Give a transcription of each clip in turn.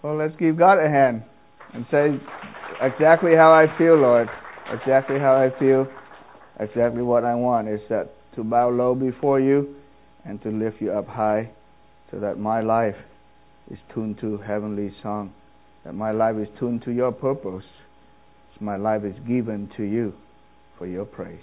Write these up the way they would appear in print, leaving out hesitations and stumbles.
Well, let's give God a hand and say exactly how I feel, Lord. Exactly how I feel. Exactly what I want is that to bow low before you and to lift you up high so that my life is tuned to heavenly song, that my life is tuned to your purpose, so my life is given to you for your praise.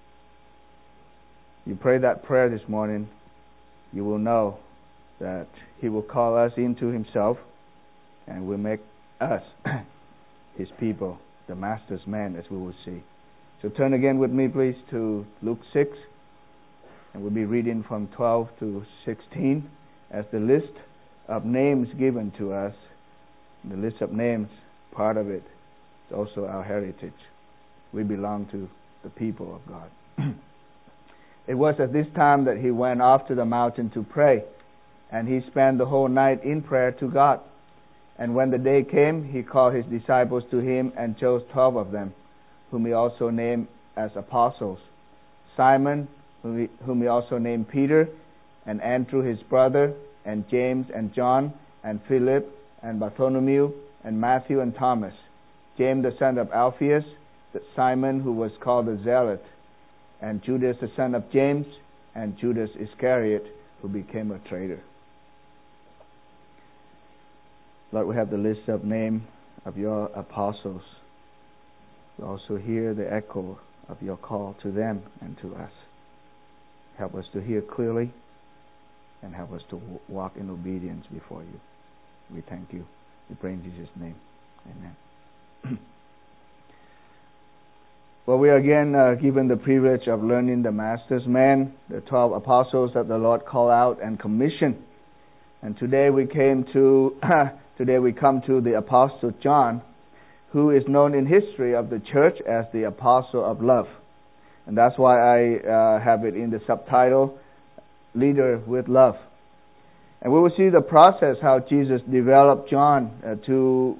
You pray that prayer this morning, you will know that He will call us into Himself and will make us His people, the Master's man, as we will see. So turn again with me, please, to Luke 6, and we'll be reading from 12 to 16 as the list of names given to us. The list of names, part of it is also our heritage. We belong to the people of God. It was at this time that He went off to the mountain to pray, and He spent the whole night in prayer to God. And when the day came, He called His disciples to Him and chose 12 of them, whom He also named as apostles. Simon, whom He also named Peter, and Andrew his brother, and James and John, and Philip, and Bartholomew, and Matthew and Thomas, James the son of Alphaeus, Simon who was called the Zealot, and Judas the son of James, and Judas Iscariot, who became a traitor. Lord, we have the list of name of your apostles. We also hear the echo of your call to them and to us. Help us to hear clearly and help us to walk in obedience before you. We thank you. We pray in Jesus' name. Amen. Well, we are again given the privilege of learning the Master's man, the 12 apostles that the Lord called out and commissioned. And today we come to the Apostle John, who is known in history of the church as the Apostle of Love. And that's why I have it in the subtitle, Leader with Love. And we will see the process how Jesus developed John to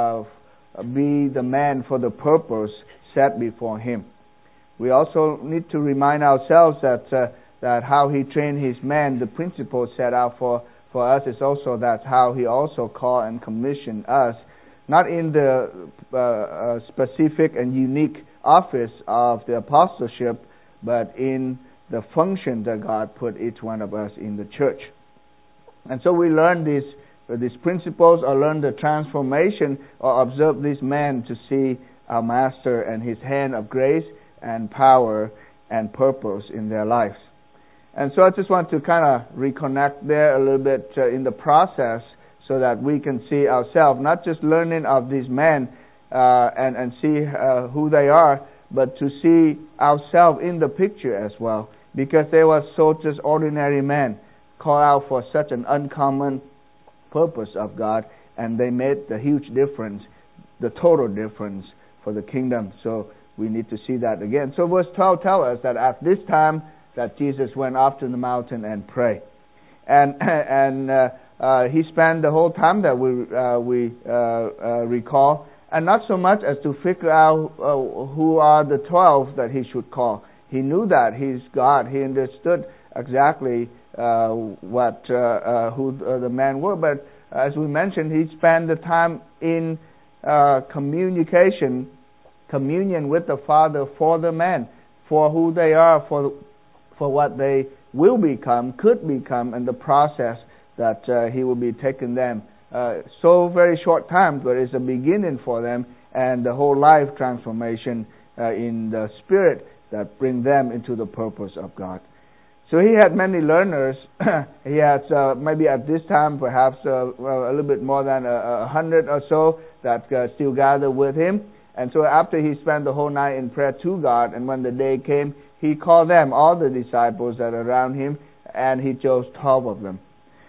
be the man for the purpose set before him. We also need to remind ourselves that how he trained his men, the principles set out for us is also that's how he also called and commissioned us, not in the specific and unique office of the apostleship, but in the function that God put each one of us in the church. And so we learn these principles, or learn the transformation, or observe these men to see our Master and His hand of grace and power and purpose in their lives. And so I just want to kind of reconnect there a little bit in the process so that we can see ourselves, not just learning of these men and see who they are, but to see ourselves in the picture as well. Because they were so just ordinary men called out for such an uncommon purpose of God, and they made the huge difference, the total difference for the kingdom. So we need to see that again. So verse 12 tells us that at this time that Jesus went up to the mountain and prayed. And he spent the whole time that we recall, and not so much as to figure out who are the 12 that he should call. He knew that He's God. He understood exactly who the men were. But as we mentioned, he spent the time in communion with the Father for the men, for who they are, for what they will become, could become, and the process that He will be taking them. So very short time, but it's a beginning for them, and the whole life transformation in the Spirit that bring them into the purpose of God. So he had many learners. He had maybe at this time perhaps a little bit more than 100 or so that still gathered with him. And so after he spent the whole night in prayer to God, and when the day came, he called them, all the disciples that are around him, and he chose 12 of them.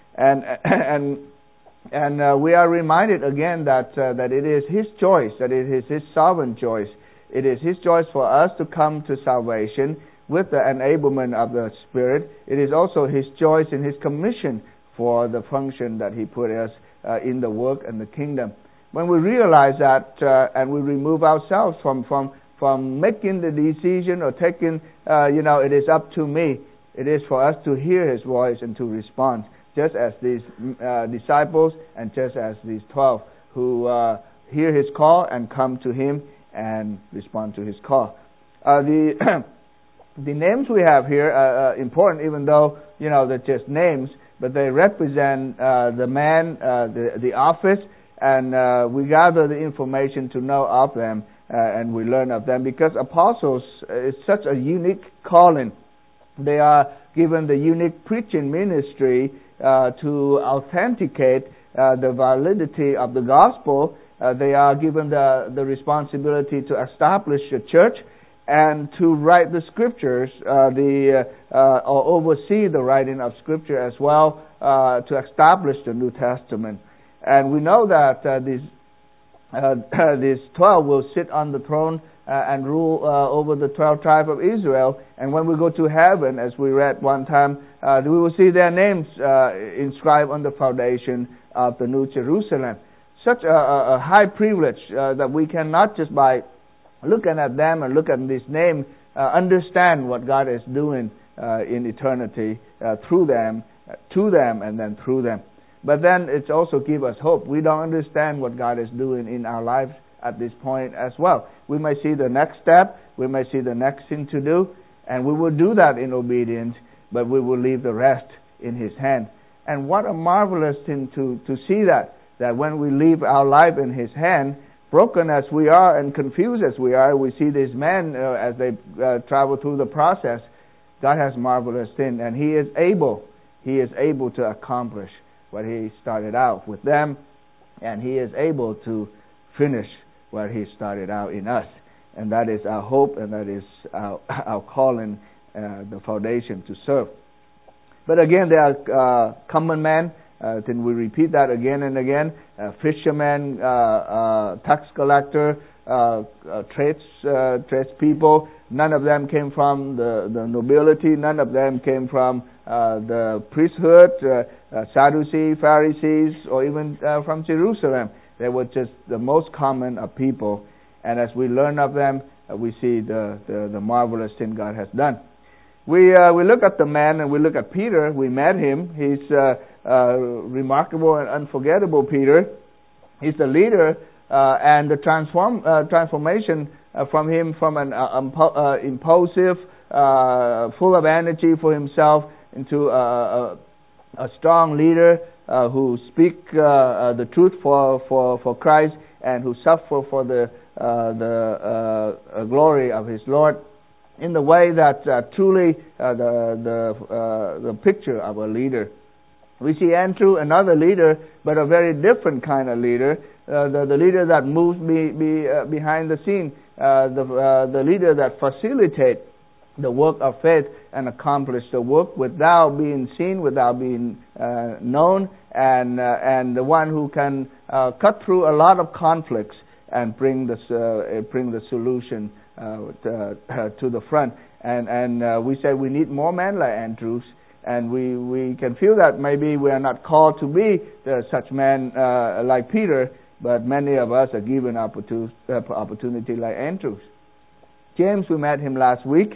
And we are reminded again that it is His choice, that it is His sovereign choice. It is His choice for us to come to salvation with the enablement of the Spirit. It is also His choice and His commission for the function that He put us in the work and the kingdom. When we realize that and we remove ourselves from making the decision or taking, it is up to me. It is for us to hear His voice and to respond. just as these disciples and just as these 12 who hear his call and come to him and respond to his call. The names we have here are important, even though they're just names, but they represent the man, the office, and we gather the information to know of them, and we learn of them, because apostles is such a unique calling. They are given the unique preaching ministry to authenticate the validity of the gospel. They are given the responsibility to establish the church and to write the scriptures, or oversee the writing of scripture as well, to establish the New Testament. And we know that these 12 will sit on the throne and rule over the 12 tribes of Israel. And when we go to heaven, as we read one time, we will see their names inscribed on the foundation of the New Jerusalem. Such a high privilege that we cannot just by looking at them and look at this name understand what God is doing in eternity through them, to them, and then through them. But then it also gives us hope. We don't understand what God is doing in our lives at this point as well. We may see the next step, we may see the next thing to do, and we will do that in obedience, but we will leave the rest in His hand. And what a marvelous thing to see that when we leave our life in His hand, broken as we are and confused as we are, we see these men as they travel through the process. God has marvelous things, and He is able to accomplish what He started out with them, and He is able to finish what He started out in us. And that is our hope, and that is our calling, the foundation to serve. But again, there are common men. Then we repeat that again and again. Fishermen, tax collector, tradespeople. None of them came from the nobility. None of them came from the priesthood, Sadducees, Pharisees, or even from Jerusalem. They were just the most common of people. And as we learn of them, we see the marvelous thing God has done. We look at the man, and we look at Peter. We met him. He's remarkable and unforgettable Peter. He's the leader, and the transformation from him from an impulsive, full of energy for himself, into a strong leader who speak the truth for Christ, and who suffer for the glory of his Lord, in the way that truly the picture of a leader. We see Andrew, another leader, but a very different kind of leader, the leader that moves behind the scene, the leader that facilitates the work of faith and accomplish the work without being seen, without being known, and the one who can cut through a lot of conflicts and bring the solution to the front. And we say we need more men like Andrews, and we can feel that maybe we are not called to be such men like Peter, but many of us are given opportunity like Andrews. James, we met him last week,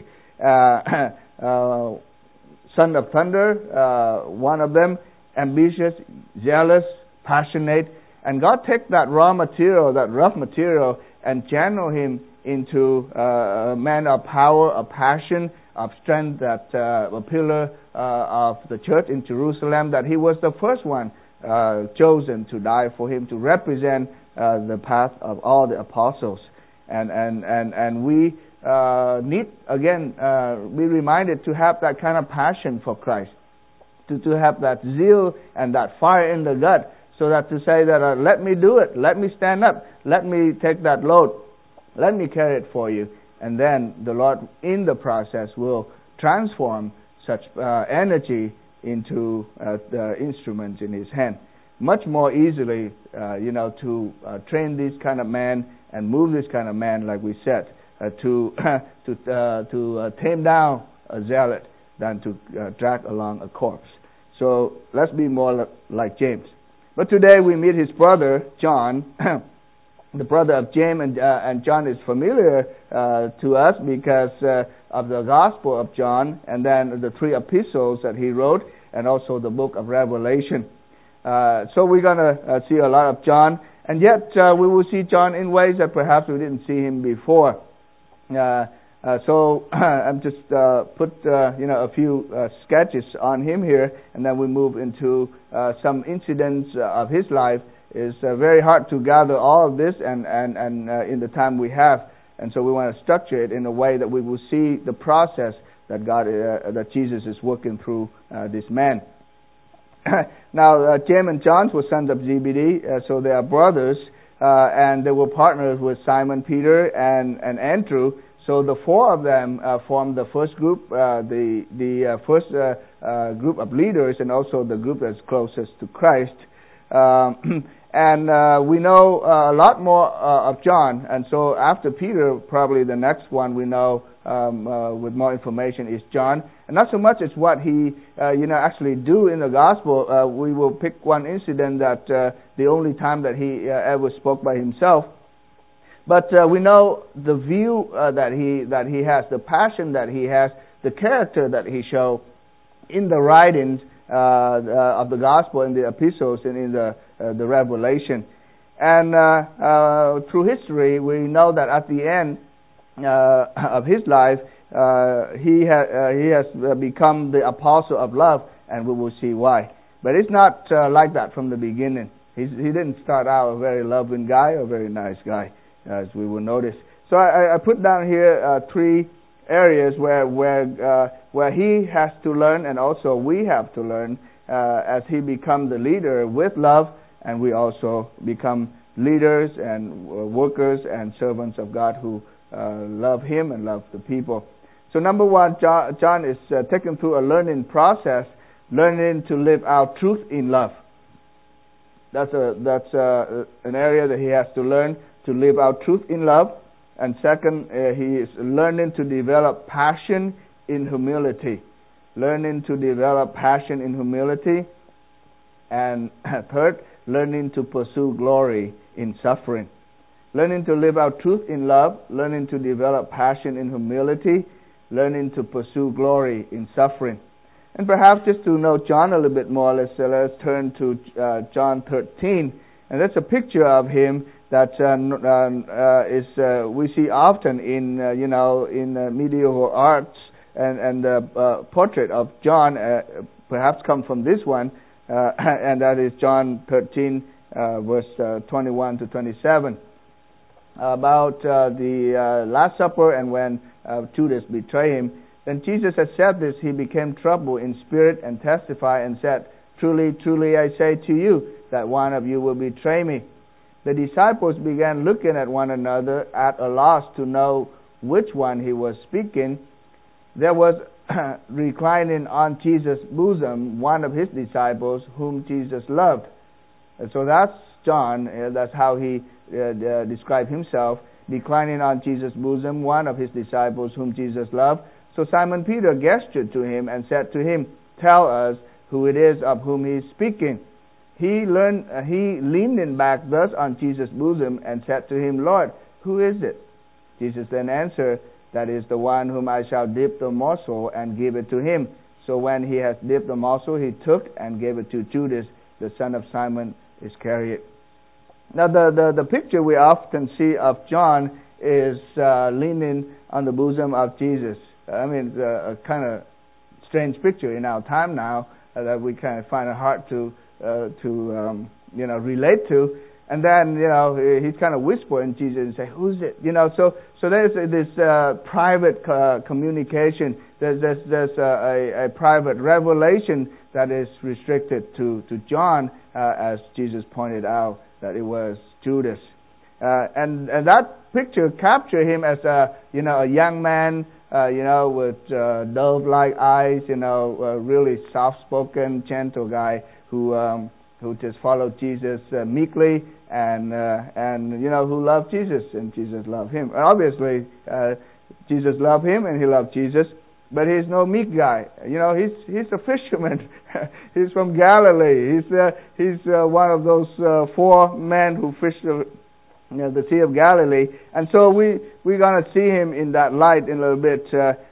son of thunder, one of them, ambitious, zealous, passionate, and God took that raw material, that rough material, and channeled him into a man of power, of passion, of strength, that a pillar of the church in Jerusalem, that he was the first one chosen to die for him, to represent the path of all the apostles. And we need, again, be reminded to have that kind of passion for Christ, to have that zeal and that fire in the gut, so that to say that let me do it, let me stand up, let me take that load, let me carry it for you. And then the Lord in the process will transform such energy into the instruments in His hand. Much more easily, to train this kind of man and move this kind of man, like we said, to tame down a zealot than to drag along a corpse. So let's be more like James. But today we meet his brother, John. The brother of James and John is familiar to us because of the Gospel of John, and then the 3 epistles that he wrote. and also the book of Revelation. So we're going to see a lot of John, and yet we will see John in ways that perhaps we didn't see him before. So I'm just put a few sketches on him here, and then we move into some incidents of his life. It's very hard to gather all of this and in the time we have, and so we want to structure it in a way that we will see the process that that Jesus is working through this man. Now, James and John were sons of Zebedee, so they are brothers, and they were partners with Simon Peter and Andrew. So the four of them formed the first group, the first group of leaders, and also the group that's closest to Christ. And we know a lot more of John, and so after Peter, probably the next one we know with more information is John. And not so much as what he actually do in the gospel. We will pick one incident that the only time that he ever spoke by himself. But we know the view that he has, the passion that he has, the character that he shows in the writings of the gospel, in the epistles, and in the Revelation. And through history, we know that at the end of his life, he has become the apostle of love, and we will see why. But it's not like that from the beginning. He didn't start out a very loving guy or a very nice guy, as we will notice. So I put down here three areas where he has to learn, and also we have to learn as he becomes the leader with love, and we also become leaders and workers and servants of God who love him and love the people. So number one, John is taken through a learning process, learning to live out truth in love. That's an area that he has to learn to live out truth in love. And second, he is learning to develop passion in humility. Learning to develop passion in humility. And third, learning to pursue glory in suffering. Learning to live out truth in love, learning to develop passion in humility, learning to pursue glory in suffering. And perhaps just to know John a little bit more, let's turn to John 13. And that's a picture of him that we see often in medieval arts, and the portrait of John perhaps come from this one, and that is John 13 verse 21 to 27, about the Last Supper, and when Judas betrayed him. Then Jesus had said this, he became troubled in spirit and testified and said, "Truly, truly, I say to you, that one of you will betray me." The disciples began looking at one another at a loss to know which one he was speaking. There was reclining on Jesus' bosom one of his disciples whom Jesus loved. And so that's John, that's how he described himself, reclining on Jesus' bosom one of his disciples whom Jesus loved. So Simon Peter gestured to him and said to him, "Tell us who it is of whom he is speaking." He leaned back thus on Jesus' bosom and said to him, "Lord, who is it?" Jesus then answered, "That is the one whom I shall dip the morsel and give it to him." So when he has dipped the morsel, he took and gave it to Judas, the son of Simon Iscariot. Now the picture we often see of John is leaning on the bosom of Jesus. I mean, it's a kind of strange picture in our time now that we kind of find it hard to relate to. And then he's kind of whispering Jesus and say, "Who's it?" So there's this private communication. There's a private revelation that is restricted to John, as Jesus pointed out that it was Judas, and that picture captured him as a young man, with dove-like eyes, really soft-spoken, gentle guy who just followed Jesus meekly and who loved Jesus, and Jesus loved him. Obviously, Jesus loved him and he loved Jesus, but he's no meek guy. He's a fisherman. He's from Galilee. He's one of those 4 men who fished the Sea of Galilee, and so we're going to see him in that light in a little bit.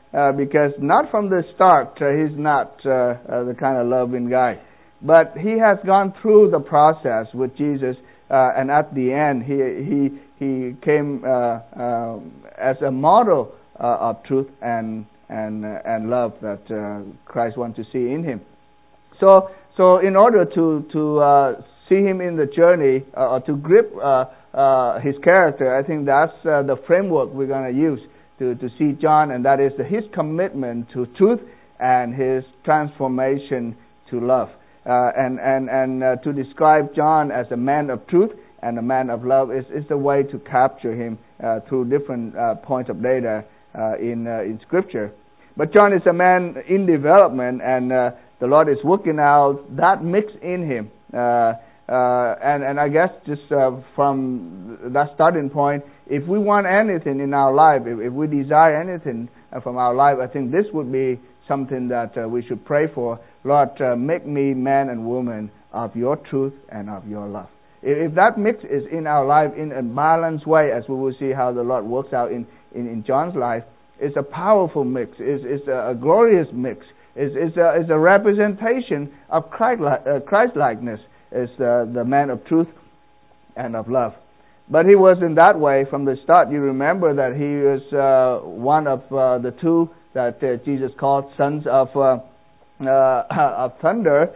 because not from the start, he's not the kind of loving guy. But he has gone through the process with Jesus, and at the end, he came as a model of truth and love that Christ wants to see in him. So in order to see him in the journey, or to grip his character, I think that's the framework we're going to use to see John, and that is his commitment to truth and his transformation to love. And to describe John as a man of truth and a man of love is the way to capture him through different points of data in Scripture. But John is a man in development, and the Lord is working out that mix in him. And I guess just from that starting point, if we want anything in our life, if we desire anything from our life, I think this would be something that we should pray for. Lord, make me man and woman of your truth and of your love. If that mix is in our life in a balanced way, as we will see how the Lord works out in John's life, it's a powerful mix. It's a glorious mix. It's a representation of Christ-likeness. It's the man of truth and of love. But he was in that way from the start. You remember that he was one of the two that Jesus called sons of thunder,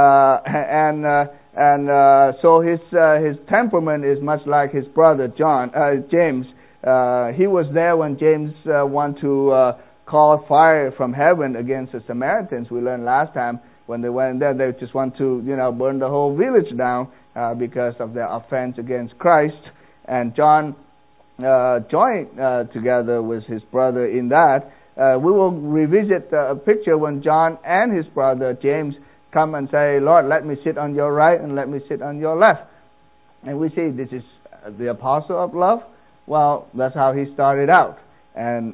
so his temperament is much like his brother James. He was there when James wanted to call fire from heaven against the Samaritans. We learned last time when they went there, they just want to burn the whole village down because of their offense against Christ. And John joined together with his brother in that. We will revisit a picture when John and his brother James come and say, Lord, let me sit on your right and let me sit on your left. And we see this is the apostle of love. Well, that's how he started out. And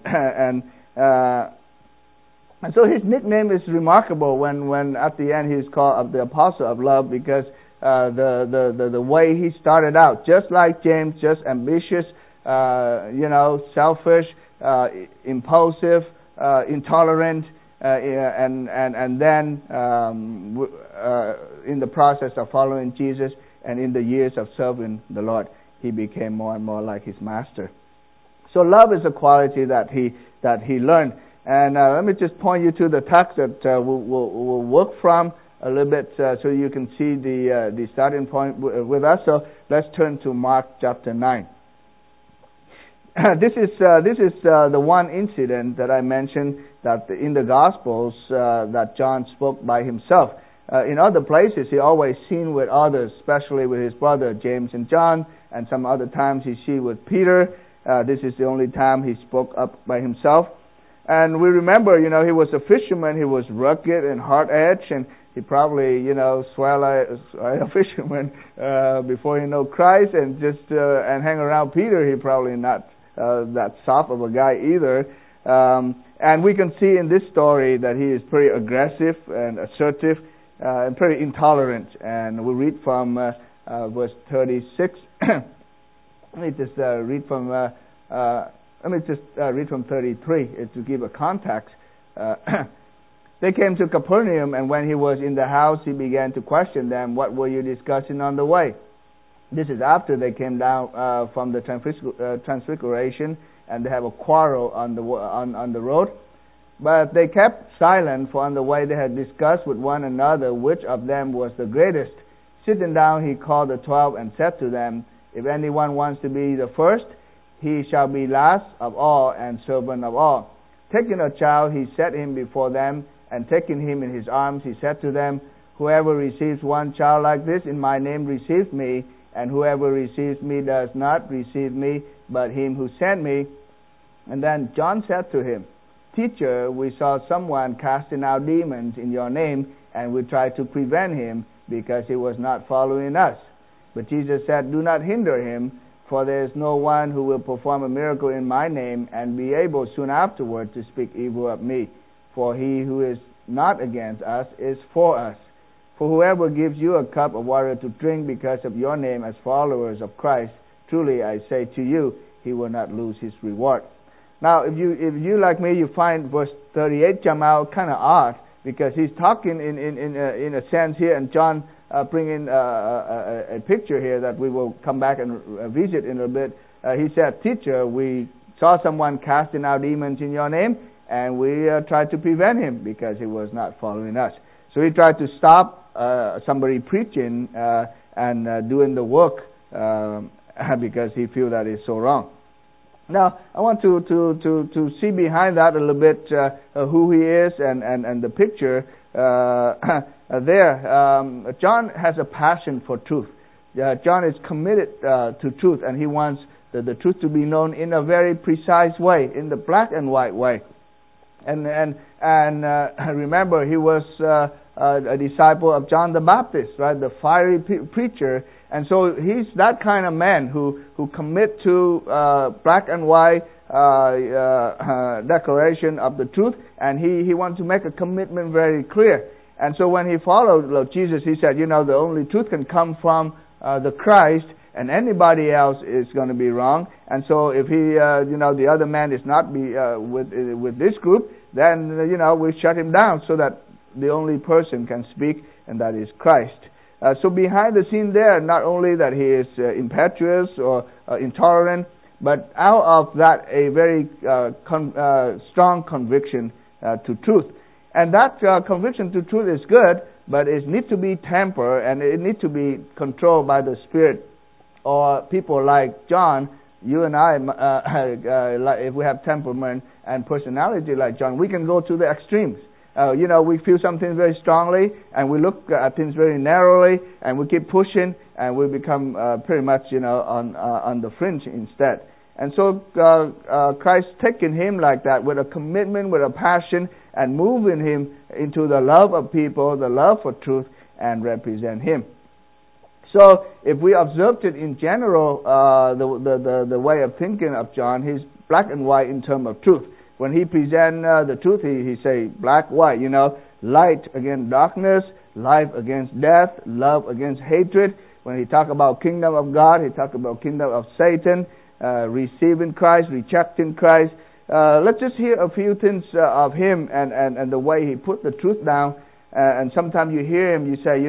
so his nickname is remarkable when at the end he's called the apostle of love, because the way he started out, just like James, just ambitious, selfish, impulsive, intolerant, and then in the process of following Jesus and in the years of serving the Lord, he became more and more like his master. So love is a quality that he learned. And let me just point you to the text that we'll work from a little bit so you can see the starting point with us. So let's turn to Mark chapter 9. This is the one incident that I mentioned that in the Gospels that John spoke by himself. In other places, he always seen with others, especially with his brother James and John, and some other times he see with Peter. This is the only time he spoke up by himself. And we remember, he was a fisherman. He was rugged and hard-edged, and he probably, swell like a fisherman before he know Christ, and and hang around Peter. He probably not that soft of a guy either. And we can see in this story that he is pretty aggressive and assertive and pretty intolerant. And we read from verse 36. Let me just read from 33 to give a context. They came to Capernaum, and when he was in the house, he began to question them, "What were you discussing on the way?" This is after they came down from the Transfiguration, and they have a quarrel on the road. But they kept silent, for on the way they had discussed with one another which of them was the greatest. Sitting down, he called the 12 and said to them, "If anyone wants to be the first, he shall be last of all and servant of all." Taking a child, he set him before them, and taking him in his arms, he said to them, "Whoever receives one child like this in my name receives me, and whoever receives me does not receive me, but him who sent me." And then John said to him, "Teacher, we saw someone casting out demons in your name, and we tried to prevent him, because he was not following us." But Jesus said, "Do not hinder him, for there is no one who will perform a miracle in my name and be able soon afterward to speak evil of me. For he who is not against us is for us. For whoever gives you a cup of water to drink because of your name as followers of Christ, truly I say to you, he will not lose his reward." Now, if you like me, you find verse 38 jump out kind of odd, because he's talking in a sense here, and John bring in a picture here that we will come back and visit in a bit. He said, "Teacher, we saw someone casting out demons in your name, and we tried to prevent him because he was not following us." So he tried to stop somebody preaching and doing the work because he feels that it's so wrong. Now, I want to see behind that a little bit who he is and the picture there. John has a passion for truth. John is committed to truth, and he wants the truth to be known in a very precise way, in the black and white way. And remember, he was a disciple of John the Baptist, right? The fiery preacher. And so he's that kind of man who commit to black and white declaration of the truth, and he wants to make a commitment very clear. And so when he followed Lord Jesus, he said, the only truth can come from the Christ, and anybody else is going to be wrong. And so if he, the other man is not with this group, then, we shut him down so that the only person can speak, and that is Christ. So behind the scene there, not only that he is impetuous or intolerant, but out of that a very strong conviction to truth. And that conviction to truth is good, but it needs to be tempered, and it needs to be controlled by the Spirit. Or people like John, you and I, if we have temperament and personality like John, we can go to the extremes. We feel something very strongly, and we look at things very narrowly, and we keep pushing, and we become pretty much, on the fringe instead. And so Christ taking him like that, with a commitment, with a passion, and moving him into the love of people, the love for truth, and represent him. So if we observed it in general, the way of thinking of John, he's black and white in terms of truth. When he present the truth, he say black, white, light against darkness, life against death, love against hatred. When he talk about kingdom of God, he talk about kingdom of Satan, receiving Christ, rejecting Christ. Let's just hear a few things of him and the way he put the truth down. And sometimes you hear him, you say,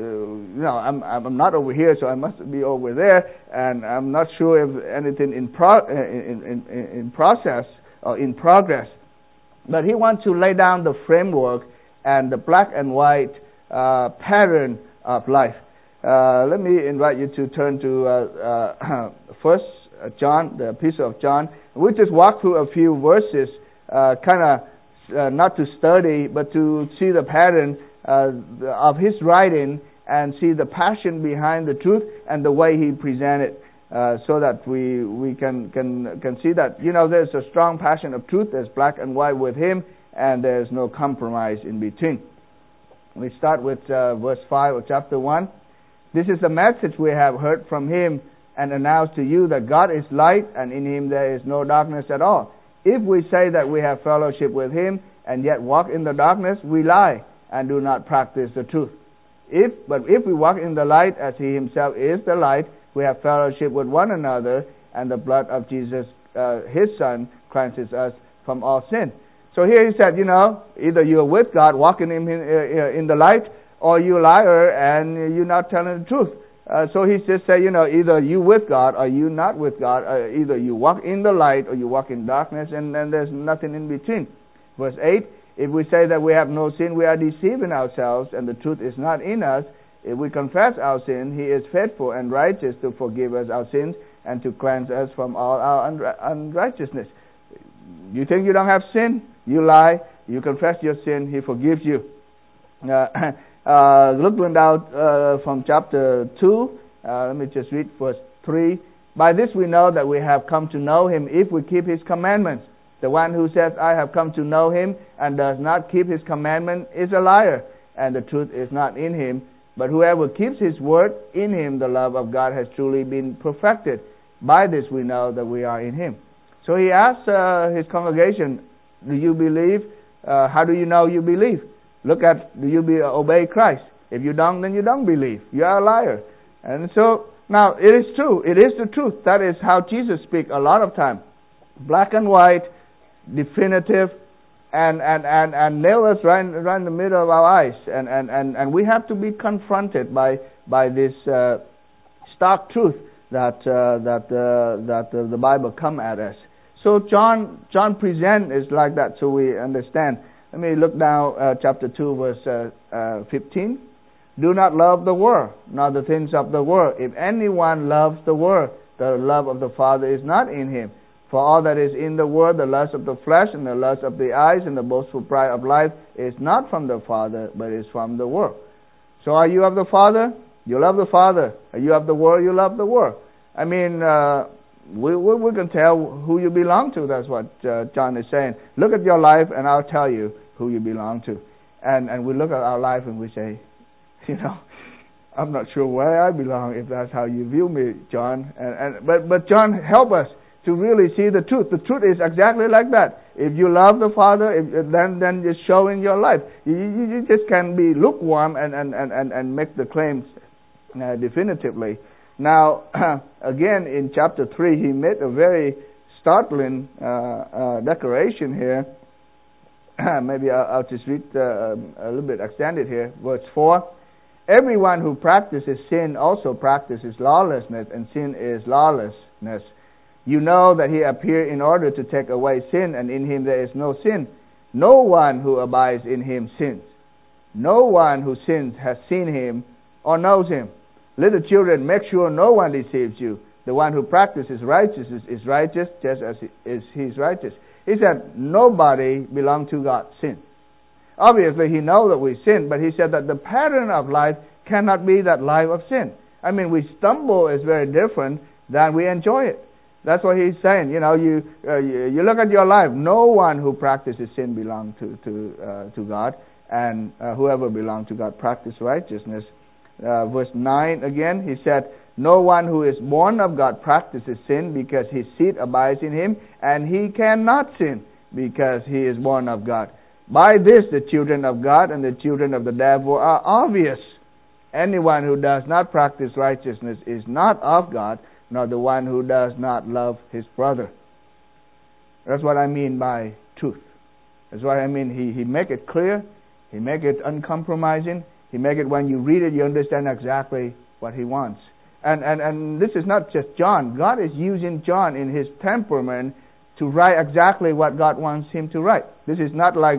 I'm not over here, so I must be over there, and I'm not sure if anything in process or in progress. But he wants to lay down the framework and the black and white pattern of life. Let me invite you to turn to First John, the epistle of John. We'll just walk through a few verses, not to study, but to see the pattern of his writing and see the passion behind the truth and the way he presented, so that we can see that there's a strong passion of truth. There's black and white with him, and there's no compromise in between. We start with verse 5 of chapter 1. This is the message we have heard from him and announced to you, that God is light, and in him there is no darkness at all. If we say that we have fellowship with him and yet walk in the darkness, we lie and do not practice the truth. But if we walk in the light as he himself is the light, we have fellowship with one another, and the blood of Jesus, his Son, cleanses us from all sin. So here he said, either you're with God, walking in the light, or you're a liar and you're not telling the truth. So he just said, either you with God or you not with God. Either you walk in the light or you walk in darkness, and there's nothing in between. Verse 8, if we say that we have no sin, we are deceiving ourselves, and the truth is not in us. If we confess our sin, he is faithful and righteous to forgive us our sins and to cleanse us from all our unrighteousness. You think you don't have sin? You lie. You confess your sin, he forgives you. Looking out from chapter 2, let me just read verse 3. By this we know that we have come to know him if we keep his commandments. The one who says, I have come to know him, and does not keep his commandment is a liar, and the truth is not in him. But whoever keeps his word, in him the love of God has truly been perfected. By this we know that we are in him. So he asked his congregation, do you believe? How do you know you believe? Look at, do you obey Christ? If you don't, then you don't believe. You are a liar. And so, now, it is true. It is the truth. That is how Jesus speaks a lot of time. black and white, definitive, and nail us right in the middle of our eyes. And we have to be confronted by this stark truth that the Bible come at us. So John present is like that, so we understand. Let me look now, chapter 2, verse 15. Do not love the world, nor the things of the world. If anyone loves the world, the love of the Father is not in him. For all that is in the world, the lust of the flesh, and the lust of the eyes, and the boastful pride of life, is not from the Father, but is from the world. So are you of the Father? You love the Father. Are you of the world? You love the world. I mean, we can tell who you belong to. That's what John is saying. Look at your life, and I'll tell you who you belong to. And we look at our life and we say, I'm not sure where I belong, if that's how you view me, John. But John, help us to really see the truth. The truth is exactly like that. If you love the Father, then just show in your life. You just can't be lukewarm and make the claims definitively. Now, again, in chapter 3, he made a very startling declaration here. Maybe I'll just read a little bit extended here. Verse 4. Everyone who practices sin also practices lawlessness, and sin is lawlessness. You know that he appeared in order to take away sin, and in him there is no sin. No one who abides in him sins. No one who sins has seen him or knows him. Little children, make sure no one deceives you. The one who practices righteousness is righteous, just as he is righteous. He said, nobody belongs to God sin. Obviously, he knows that we sin, but he said that the pattern of life cannot be that life of sin. I mean, we stumble is very different than we enjoy it. That's what he's saying. You look at your life. No one who practices sin belongs to God, and whoever belongs to God practices righteousness. Verse 9 again, he said, no one who is born of God practices sin, because his seed abides in him, and he cannot sin because he is born of God. By this, the children of God and the children of the devil are obvious. Anyone who does not practice righteousness is not of God, nor the one who does not love his brother. That's what I mean by truth. That's what I mean. He make it clear. He make it uncompromising. He make it when you read it, you understand exactly what he wants. And this is not just John. God is using John in his temperament to write exactly what God wants him to write. This is not like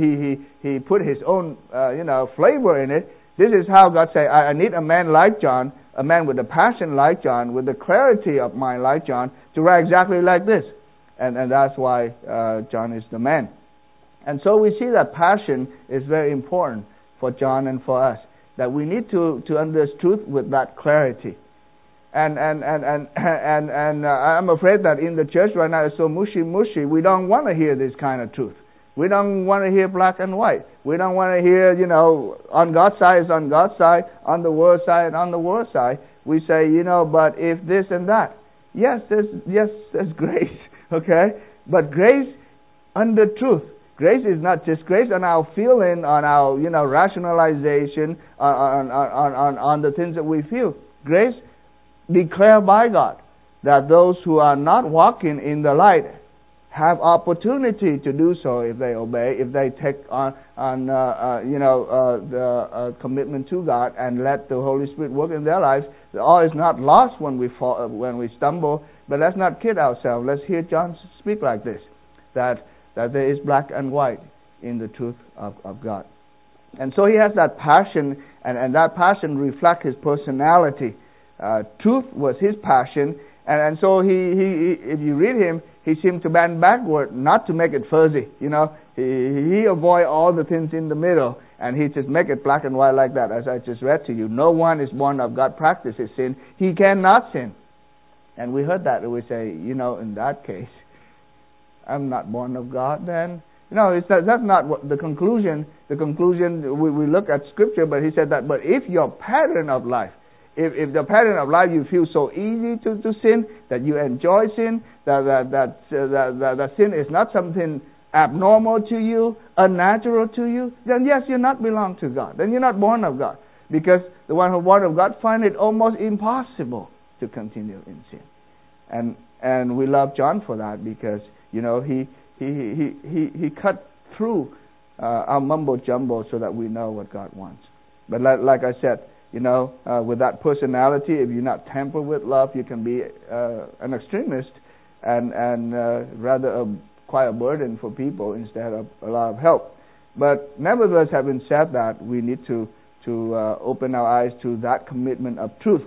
he put his own flavor in it. This is how God say, I need a man like John, a man with a passion like John, with the clarity of mind like John, to write exactly like this. And that's why John is the man. And so we see that passion is very important for John and for us. That we need to understand truth with that clarity. And I'm afraid that in the church right now it's so mushy. We don't want to hear this kind of truth. We don't want to hear black and white. We don't want to hear, on God's side is on God's side, on the world side on the world side. We say, but if this and that. Yes, there's grace, okay? But grace under truth. Grace is not just grace on our feeling, on our, rationalization, on the things that we feel. Grace declared by God that those who are not walking in the light have opportunity to do so if they obey, if they take on the commitment to God and let the Holy Spirit work in their lives. All is not lost when we fall, when we stumble. But let's not kid ourselves. Let's hear John speak like this: that there is black and white in the truth of God. And so he has that passion, and that passion reflects his personality. Truth was his passion, and so he if you read him, he seemed to bend backward, not to make it fuzzy. He avoid all the things in the middle, and he just make it black and white like that, as I just read to you. No one is born of God practices sin. He cannot sin. And we heard that, and we say, in that case, I'm not born of God then. That's not what the conclusion. The conclusion, we look at Scripture, but he said that, but if your pattern of life, if the pattern of life you feel so easy to sin, that you enjoy sin, that sin is not something abnormal to you, unnatural to you, then yes, you're not belong to God. Then you're not born of God. Because the one who born of God find it almost impossible to continue in sin. and we love John for that, because he cut through our mumbo jumbo so that we know what God wants. But like I said, with that personality, if you're not tempered with love, you can be an extremist and rather quite a burden for people instead of a lot of help. But nevertheless, having said that, we need to open our eyes to that commitment of truth.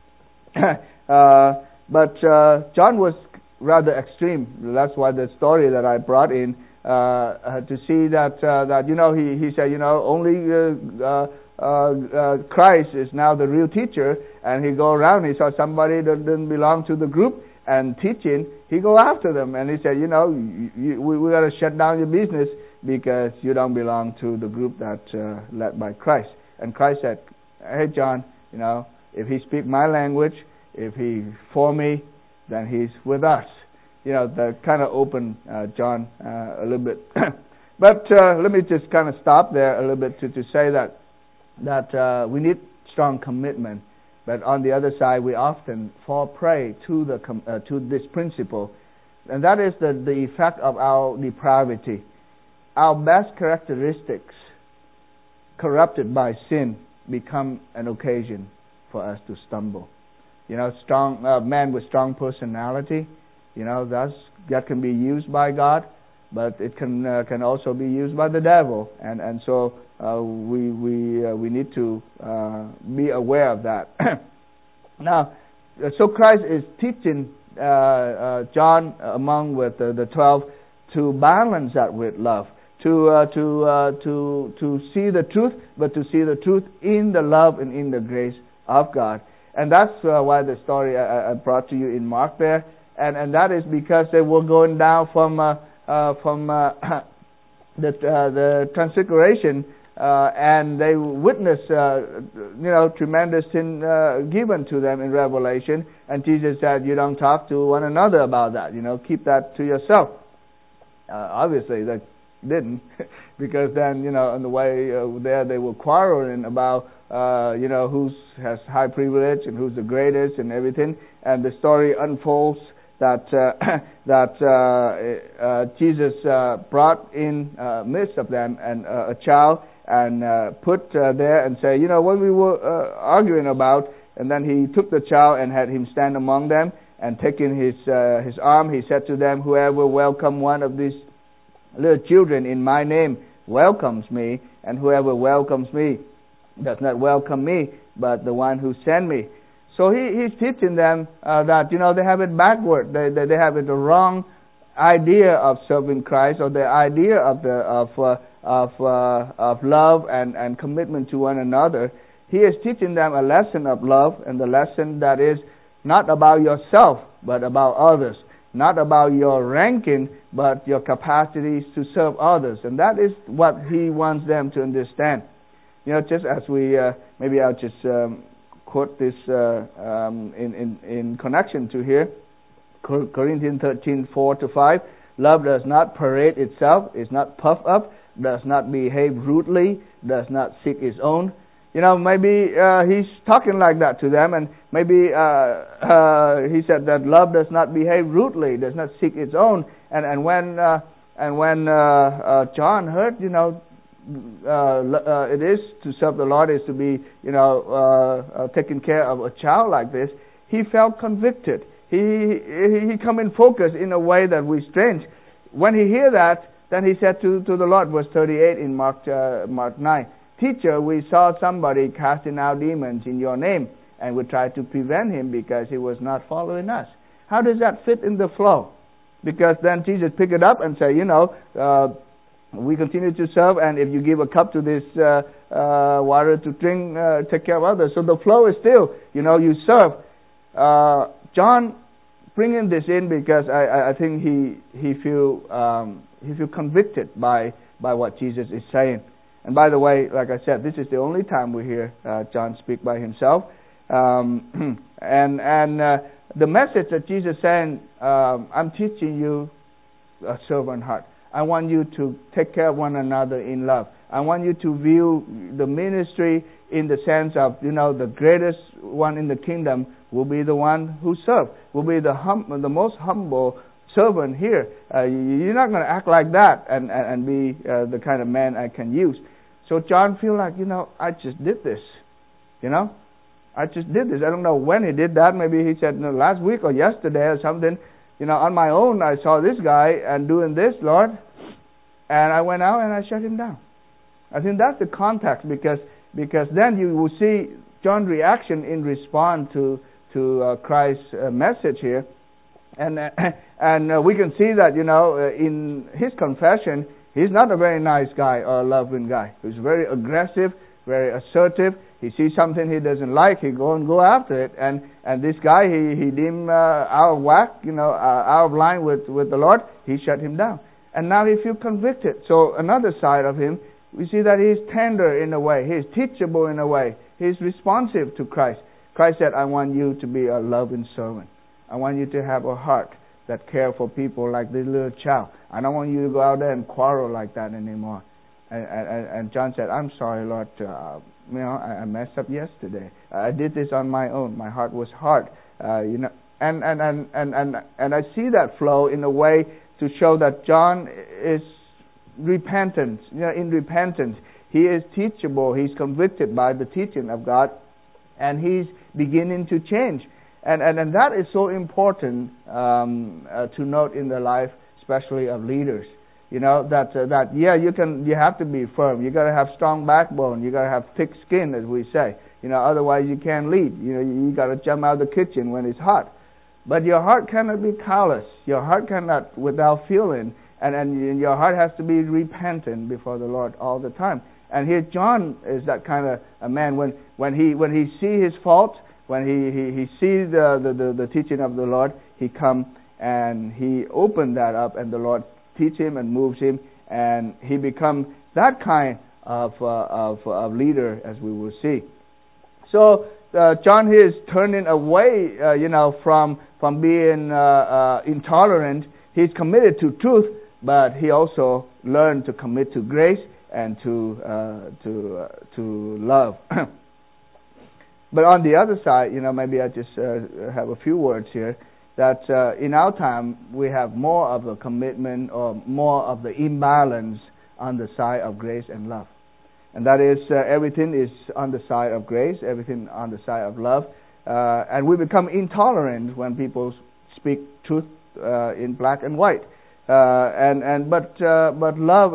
But John was rather extreme. That's why the story that I brought in to see that he said only Christ is now the real teacher, and he go around. He saw somebody that didn't belong to the group and teaching. He go after them, and he said, we got to shut down your business because you don't belong to the group that's led by Christ. And Christ said, hey John, if he speak my language, if he for me, then he's with us. That kind of opened John a little bit. But let me just kind of stop there a little bit to say that we need strong commitment. But on the other side, we often fall prey to this principle, and that is the effect of our depravity. Our best characteristics, corrupted by sin, become an occasion for us to stumble. Strong man with strong personality, that can be used by God, but it can also be used by the devil, and so we need to be aware of that. Now, so Christ is teaching John among with the 12 to balance that with love, to see the truth, but to see the truth in the love and in the grace of God. And that's why the story I brought to you in Mark there, and that is because they were going down from the Transfiguration, and they witnessed tremendous sin given to them in Revelation, and Jesus said, you don't talk to one another about that, keep that to yourself. Obviously they didn't, because then on the way there they were quarreling about who has high privilege and who's the greatest and everything, and the story unfolds that Jesus brought in midst of them and a child and put there and say, what we were arguing about, and then he took the child and had him stand among them, and taking his arm, he said to them, whoever welcome one of these little children in my name welcomes me, and whoever welcomes me does not welcome me, but the one who sent me. So he's teaching them that they have it backward. They have it the wrong idea of serving Christ, or the idea of love and commitment to one another. He is teaching them a lesson of love, and the lesson that is not about yourself, but about others. Not about your ranking, but your capacities to serve others. And that is what he wants them to understand. Just as we, maybe I'll just quote this in connection to here. Corinthians 13:4-5. Love does not parade itself, is not puffed up, does not behave rudely, does not seek its own. Maybe he's talking like that to them, and maybe he said that love does not behave rudely, does not seek its own. And when John heard, it is to serve the Lord is to be, taking care of a child like this, he felt convicted. He come in focus in a way that was strange. When he hear that, then he said to the Lord, verse 38 in Mark 9, Teacher, we saw somebody casting out demons in your name, and we tried to prevent him because he was not following us. How does that fit in the flow? Because then Jesus picked it up and said, we continue to serve, and if you give a cup to this water to drink, take care of others. So the flow is still, you serve. John bringing this in because I think he feel convicted by what Jesus is saying. And by the way, like I said, this is the only time we hear John speak by himself. And the message that Jesus saying, I'm teaching you a servant heart. I want you to take care of one another in love. I want you to view the ministry in the sense of, the greatest one in the kingdom will be the one who serves, will be the most humble servant here. You're not going to act like that and be the kind of man I can use. So John feel like, I just did this. I just did this. I don't know when he did that. Maybe he said last week or yesterday or something. On my own I saw this guy and doing this, Lord. And I went out and I shut him down. I think that's the context because then you will see John's reaction in response to Christ's message here. And we can see that, in his confession, he's not a very nice guy or a loving guy. He's very aggressive, very assertive. He sees something he doesn't like, he go after it. And this guy, he deemed out of whack, out of line with the Lord. He shut him down. And now he feels convicted. So another side of him, we see that he's tender in a way. He's teachable in a way. He's responsive to Christ. Christ said, I want you to be a loving servant. I want you to have a heart that cares for people like this little child. I don't want you to go out there and quarrel like that anymore. And John said, I'm sorry, Lord. I messed up yesterday. I did this on my own. My heart was hard. And I see that flow in a way to show that John is repentant. In repentance, he is teachable. He's convicted by the teaching of God, and he's beginning to change. And that is so important to note in the life, especially of leaders. You have to be firm. You got to have strong backbone. You got to have thick skin, as we say. Otherwise you can't lead. You got to jump out of the kitchen when it's hot. But your heart cannot be callous. Your heart cannot without feeling, and your heart has to be repentant before the Lord all the time. And here John is that kind of a man. When he see his fault, when he sees the teaching of the Lord, he come and he opened that up, and the Lord teach him and moves him, and he becomes that kind of leader, as we will see. So John here is turning away, from being intolerant. He's committed to truth, but he also learned to commit to grace and to love. But on the other side, maybe I just have a few words here. That in our time we have more of a commitment or more of the imbalance on the side of grace and love. And that is, everything is on the side of grace, everything on the side of love. And we become intolerant when people speak truth in black and white. But love,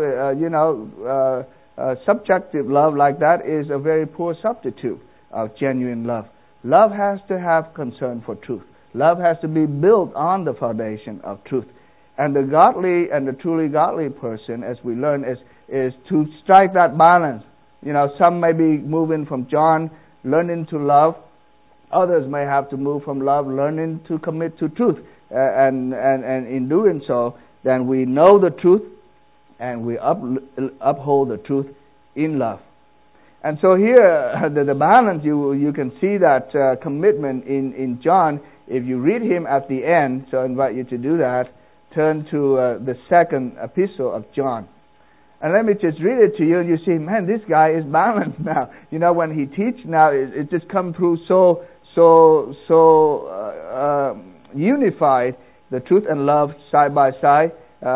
subjective love like that is a very poor substitute of genuine love. Love has to have concern for truth. Love has to be built on the foundation of truth. And the godly and the truly godly person, as we learn, is to strike that balance. Some may be moving from John, learning to love. Others may have to move from love, learning to commit to truth. And in doing so, then we know the truth and we uphold the truth in love. And so here, the balance, you can see that commitment in John. If you read him at the end, so I invite you to do that, turn to the second epistle of John. And let me just read it to you, and you see, man, this guy is balanced now. When he teaches now, it just comes through so unified, the truth and love side by side.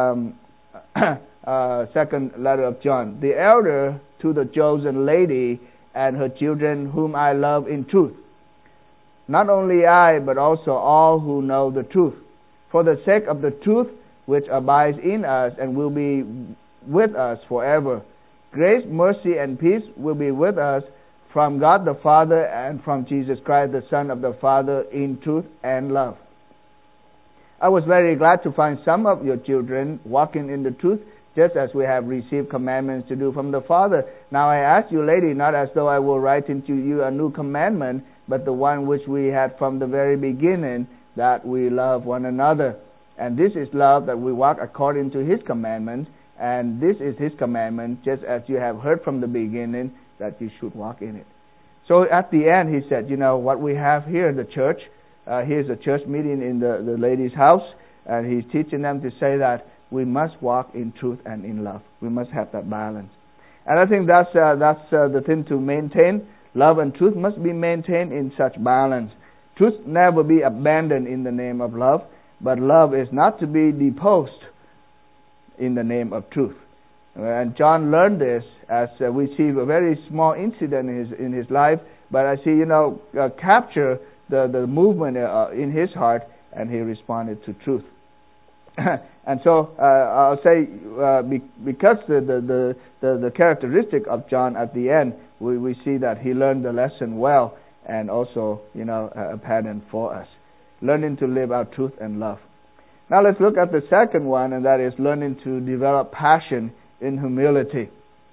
Second letter of John. The elder to the chosen lady and her children whom I love in truth. Not only I, but also all who know the truth. For the sake of the truth which abides in us and will be with us forever. Grace, mercy, and peace will be with us from God the Father and from Jesus Christ, the Son of the Father, in truth and love. I was very glad to find some of your children walking in the truth, just as we have received commandments to do from the Father. Now I ask you, lady, not as though I will write into you a new commandment, but the one which we had from the very beginning, that we love one another. And this is love, that we walk according to His commandments. And this is His commandment, just as you have heard from the beginning, that you should walk in it. So at the end, he said, what we have here, the church, here's a church meeting in the lady's house, and he's teaching them to say that we must walk in truth and in love. We must have that balance. And I think that's the thing to maintain. Love and truth must be maintained in such balance. Truth never be abandoned in the name of love, but love is not to be deposed in the name of truth. And John learned this as we see a very small incident in his life, but I see, capture the movement in his heart, and he responded to truth. And so I'll say because the characteristic of John at the end, we see that he learned the lesson well, and also a pattern for us, learning to live out truth and love. Now let's look at the second one, and that is learning to develop passion in humility.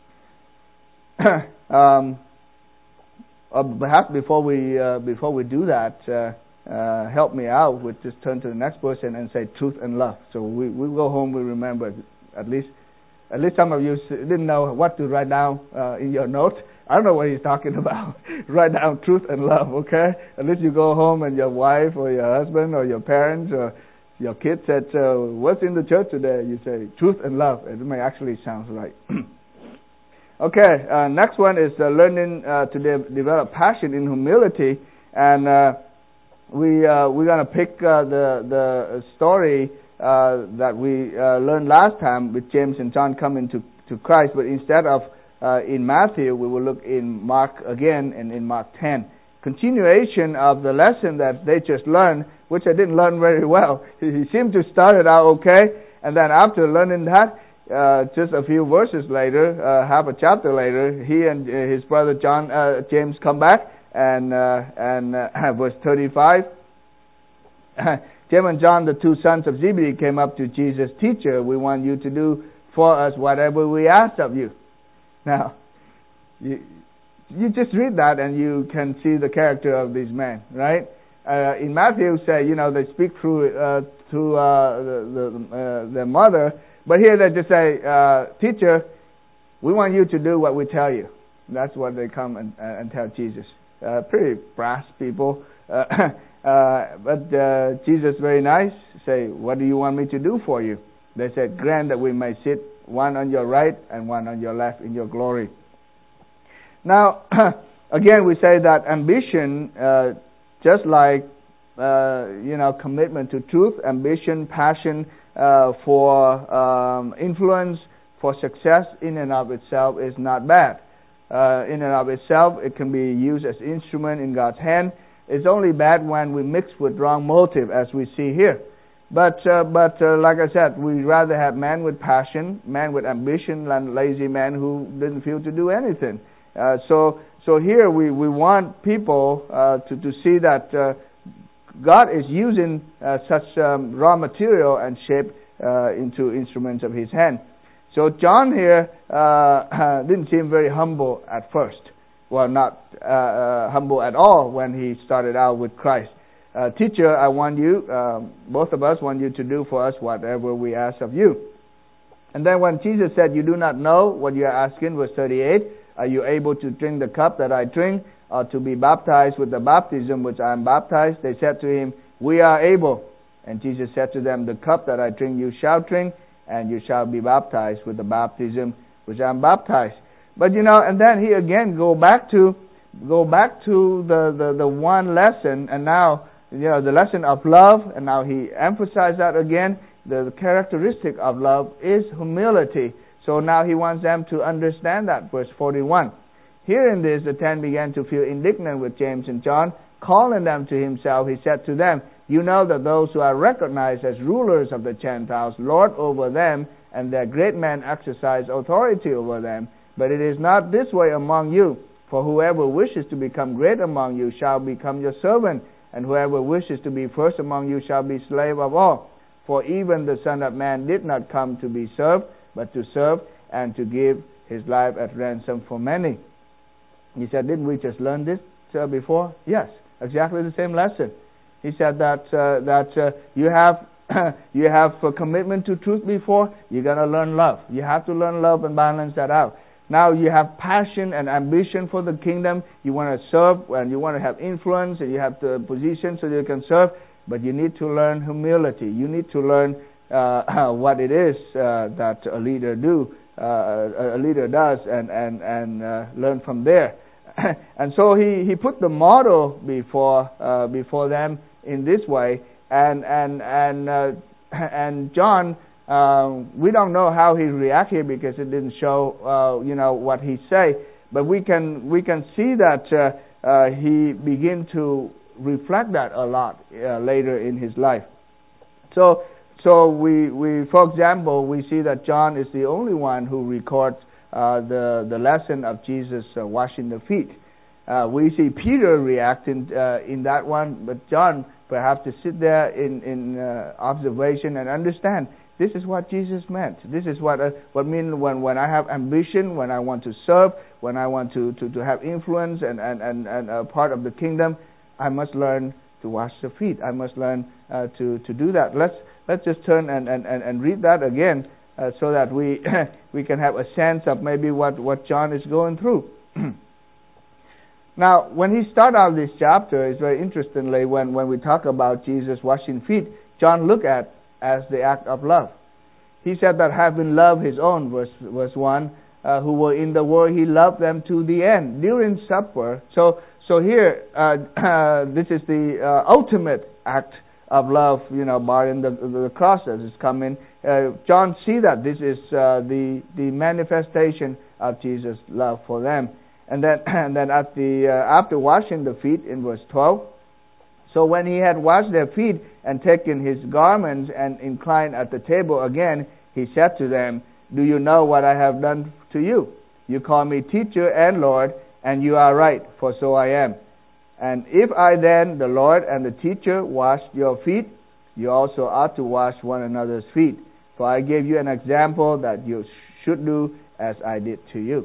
Perhaps before we do that, help me out with just turn to the next person and say truth and love. So we go home, we remember at least some of you didn't know what to write down in your notes. I don't know what he's talking about. Write down truth and love, okay? At least you go home and your wife or your husband or your parents or your kids said, what's in the church today? You say truth and love. It may actually sound right. Okay, next one is learning to develop passion in humility. And we're going to pick the story that we learned last time with James and John coming to Christ. But instead of in Matthew, we will look in Mark again and in Mark 10. Continuation of the lesson that they just learned, which I didn't learn very well. He seemed to start it out okay, and then after learning that, just a few verses later, half a chapter later, he and his brother James come back, and verse 35, James and John, the two sons of Zebedee, came up to Jesus. Teacher, we want you to do for us whatever we ask of you. Now, you just read that and you can see the character of these men, right? In Matthew, say, they speak through their mother, but here they just say, teacher, we want you to do what we tell you. That's what they come and tell Jesus. Pretty brass people. But Jesus, very nice, say, what do you want me to do for you? They said, grant that we may sit one on your right and one on your left in your glory. Now, again, we say that ambition, just like, commitment to truth, ambition, passion for influence, for success in and of itself is not bad. In and of itself, it can be used as instrument in God's hand. It's only bad when we mix with wrong motive, as we see here. But like I said, we'd rather have men with passion, men with ambition, than lazy men who didn't feel to do anything. So here we want people to see that God is using such raw material and shape into instruments of His hand. So John here didn't seem very humble at first. Well, not humble at all when he started out with Christ. Teacher, I want you, both of us want you to do for us whatever we ask of you. And then when Jesus said, you do not know what you are asking, verse 38, are you able to drink the cup that I drink, or to be baptized with the baptism which I am baptized? They said to him, we are able. And Jesus said to them, the cup that I drink you shall drink, and you shall be baptized with the baptism which I am baptized. But and then he again go back to the one lesson, and now the lesson of love, and now he emphasized that again. The characteristic of love is humility. So now he wants them to understand that. Verse 41. Hearing this, the 10 began to feel indignant with James and John. Calling them to himself, he said to them, you know that those who are recognized as rulers of the Gentiles lord over them, and their great men exercise authority over them. But it is not this way among you. For whoever wishes to become great among you shall become your servant, and whoever wishes to be first among you shall be slave of all. For even the Son of Man did not come to be served, but to serve and to give his life as ransom for many. He said, didn't we just learn this before? Yes, exactly the same lesson. He said that you have a commitment to truth before, you're going to learn love. You have to learn love and balance that out. Now you have passion and ambition for the kingdom. You want to serve and you want to have influence and you have the position so you can serve. But you need to learn humility. You need to learn what it is that a leader do a leader does, and learn from there. And so he put the model before them in this way, and John, we don't know how he reacted because it didn't show what he say, but we can see that he began to reflect that a lot later in his life. So we for example, we see that John is the only one who records the lesson of Jesus washing the feet. We see Peter reacting in that one, but John perhaps to sit there in observation and understand this is what Jesus meant. This is what mean when I have ambition, when I want to serve, when I want to have influence and a part of the kingdom, I must learn to wash the feet. I must learn to do that. Let's just turn and read that again so that we can have a sense of maybe what John is going through. Now, when he started out this chapter, it's very interestingly when we talk about Jesus washing feet, John looked at as the act of love. He said that having loved his own, verse 1, who were in the world, he loved them to the end. During supper, so here, this is the ultimate act of love, barring the cross as is coming. John see that this is the manifestation of Jesus' love for them. And then after washing the feet in verse 12, so when he had washed their feet and taken his garments and inclined at the table again, he said to them, "Do you know what I have done to you? You call me teacher and Lord, and you are right, for so I am. And if I then, the Lord and the teacher, washed your feet, you also ought to wash one another's feet. For I gave you an example that you should do as I did to you."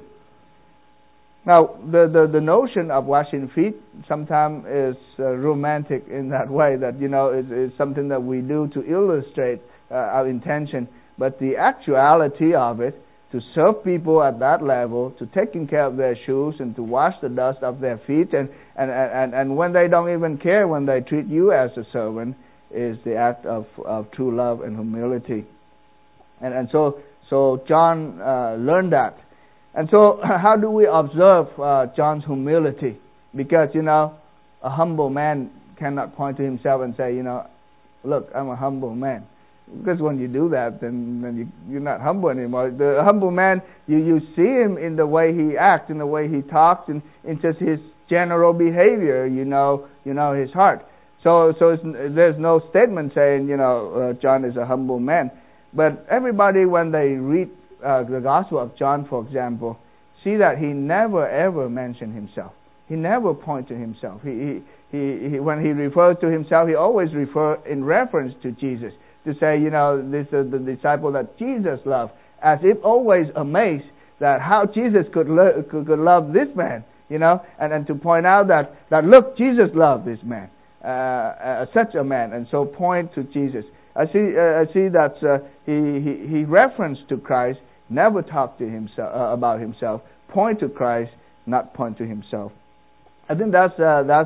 Now, the notion of washing feet sometimes is romantic in that way, that, is something that we do to illustrate our intention. But the actuality of it, to serve people at that level, to taking care of their shoes and to wash the dust off their feet, and when they don't even care, when they treat you as a servant, is the act of true love and humility. And so John learned that. And so how do we observe John's humility? Because, a humble man cannot point to himself and say, look, I'm a humble man. Because when you do that, then you're not humble anymore. The humble man, you see him in the way he acts, in the way he talks, in just his general behavior, his heart. So there's no statement saying, John is a humble man. But everybody, when they read the Gospel of John, for example, see that he never ever mentioned himself. He never pointed to himself. He when he refers to himself, he always refers in reference to Jesus, to say, this is the disciple that Jesus loved, as if always amazed that how Jesus could love this man, and to point out that look, Jesus loved this man, such a man, and so point to Jesus. I see that he referenced to Christ, never talked to himself about himself, point to Christ, not point to himself. I think that's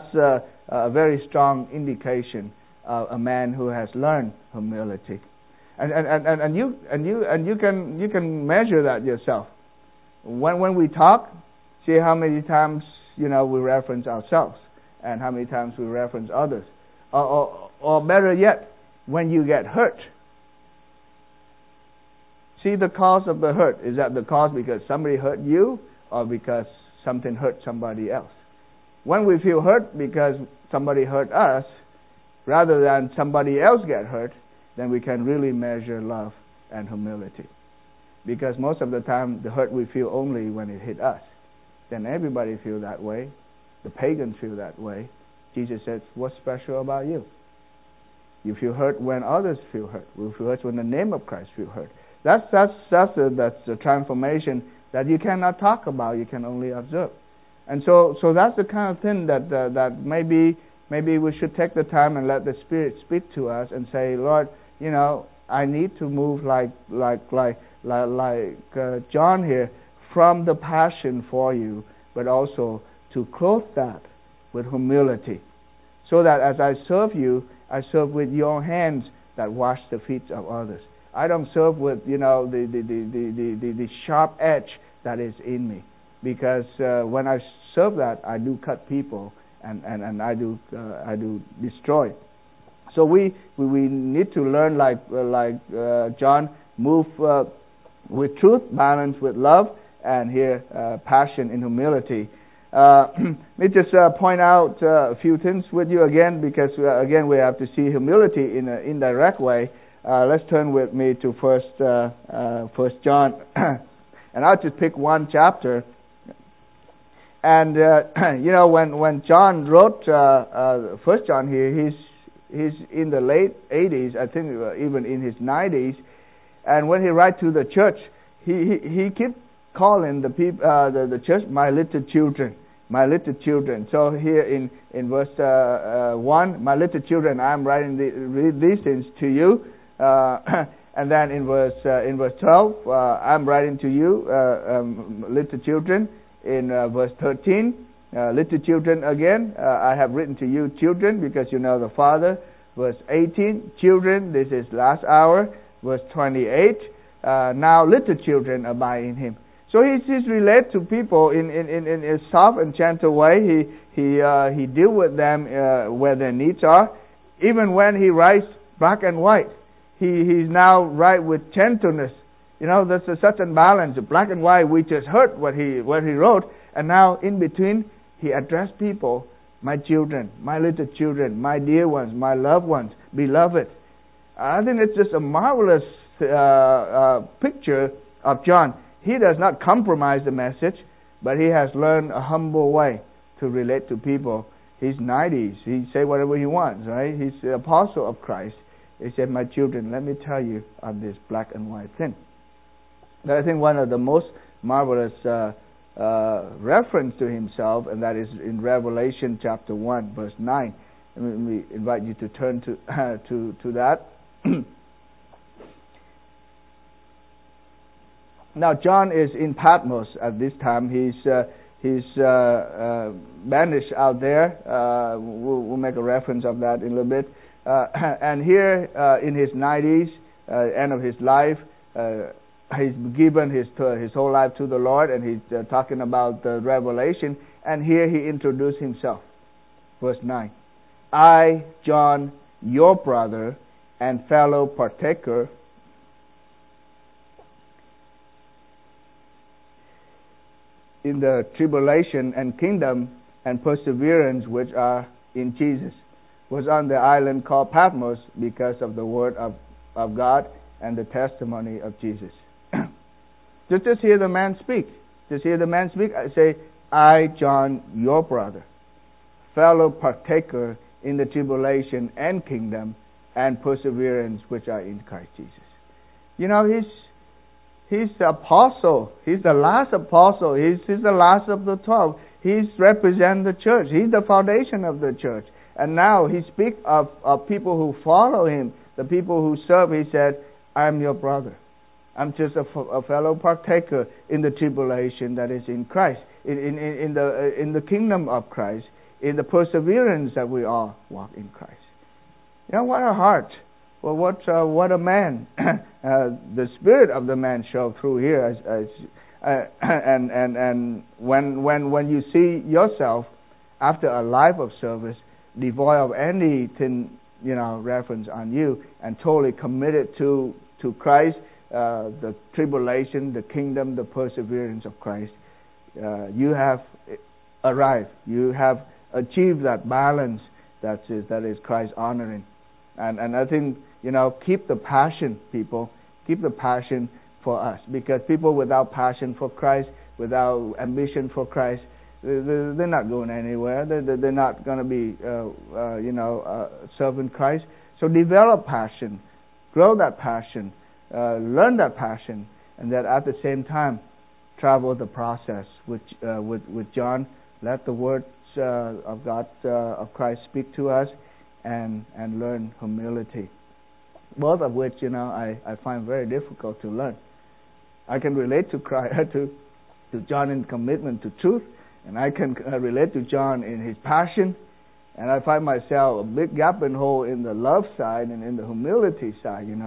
a very strong indication of a man who has learned humility, and you can measure that yourself. When we talk, see how many times we reference ourselves, and how many times we reference others, or better yet, when you get hurt. See the cause of the hurt. Is that the cause because somebody hurt you, or because something hurt somebody else? When we feel hurt because somebody hurt us, rather than somebody else get hurt, then we can really measure love and humility. Because most of the time, the hurt we feel only when it hit us. Then everybody feel that way. The pagans feel that way. Jesus says, what's special about you? You feel hurt when others feel hurt. You feel hurt when the name of Christ feel hurt. That's a transformation that you cannot talk about. You can only observe. And so that's the kind of thing that maybe we should take the time and let the Spirit speak to us and say, Lord, I need to move like John here, from the passion for you, but also to clothe that with humility, so that as I serve you, I serve with your hands that wash the feet of others. I don't serve with the sharp edge that is in me, because when I serve that, I do cut people and I do destroy. So we need to learn like John, move with truth, balance with love, and here passion and humility. Let me just point out a few things with you again, because again we have to see humility in an indirect way. Let's turn with me to First John, and I'll just pick one chapter. And when John wrote First John here, he's in the late 80s, I think, even in his 90s. And when he writes to the church, he keeps calling the people, the church, my little children, my little children. So here in verse 1, my little children, I am writing these things to you. And then in verse 12, I'm writing to you, little children. In verse 13, little children again, I have written to you, children, because you know the Father. Verse 18, children, this is last hour. Verse 28, now little children abide in Him. So he's relate to people in a soft and gentle way. He deal with them where their needs are. Even when he writes black and white, he's now write with gentleness. There's such a balance. Black and white, we just heard what he wrote, and now in between, he addressed people, my children, my little children, my dear ones, my loved ones, beloved. I think it's just a marvelous picture of John. He does not compromise the message, but he has learned a humble way to relate to people. He's 90s. He say whatever he wants, right? He's the apostle of Christ. He said, my children, let me tell you of this black and white thing. But I think one of the most marvelous reference to himself, and that is in Revelation chapter 1, verse 9. Let me invite you to turn to that. Now, John is in Patmos at this time. He's banished out there. We'll make a reference of that in a little bit. And here, in his 90s, end of his life, he's given his whole life to the Lord, and he's talking about the Revelation. And here he introduced himself. Verse 9. I, John, your brother and fellow partaker in the tribulation and kingdom and perseverance which are in Jesus, was on the island called Patmos because of the word of God and the testimony of Jesus. Just hear the man speak. Just hear the man speak. I say, I, John, your brother, fellow partaker in the tribulation and kingdom and perseverance which are in Christ Jesus. He's the apostle. He's the last apostle. He's the last of the 12. He's represent the church. He's the foundation of the church. And now he speaks of people who follow him, the people who serve. He said, I'm your brother. I'm just a fellow partaker in the tribulation that is in Christ, in the kingdom of Christ, in the perseverance that we all walk in Christ. What a heart. Well, what a man. The spirit of the man showed through here. And when you see yourself after a life of service, devoid of anything, reference on you, and totally committed to Christ, the tribulation, the kingdom, the perseverance of Christ, you have arrived. You have achieved that balance that is Christ honoring. And I think, keep the passion, people. Keep the passion for us. Because people without passion for Christ, without ambition for Christ, they're not going anywhere. They're not going to be, serving Christ. So develop passion. Grow that passion. Learn that passion. And that at the same time, travel the process with John. Let the words of God, of Christ speak to us. And learn humility. Both of which, I find very difficult to learn. I can relate to Christ, to John in commitment to truth, and I can relate to John in his passion, and I find myself a big gap and hole in the love side and in the humility side,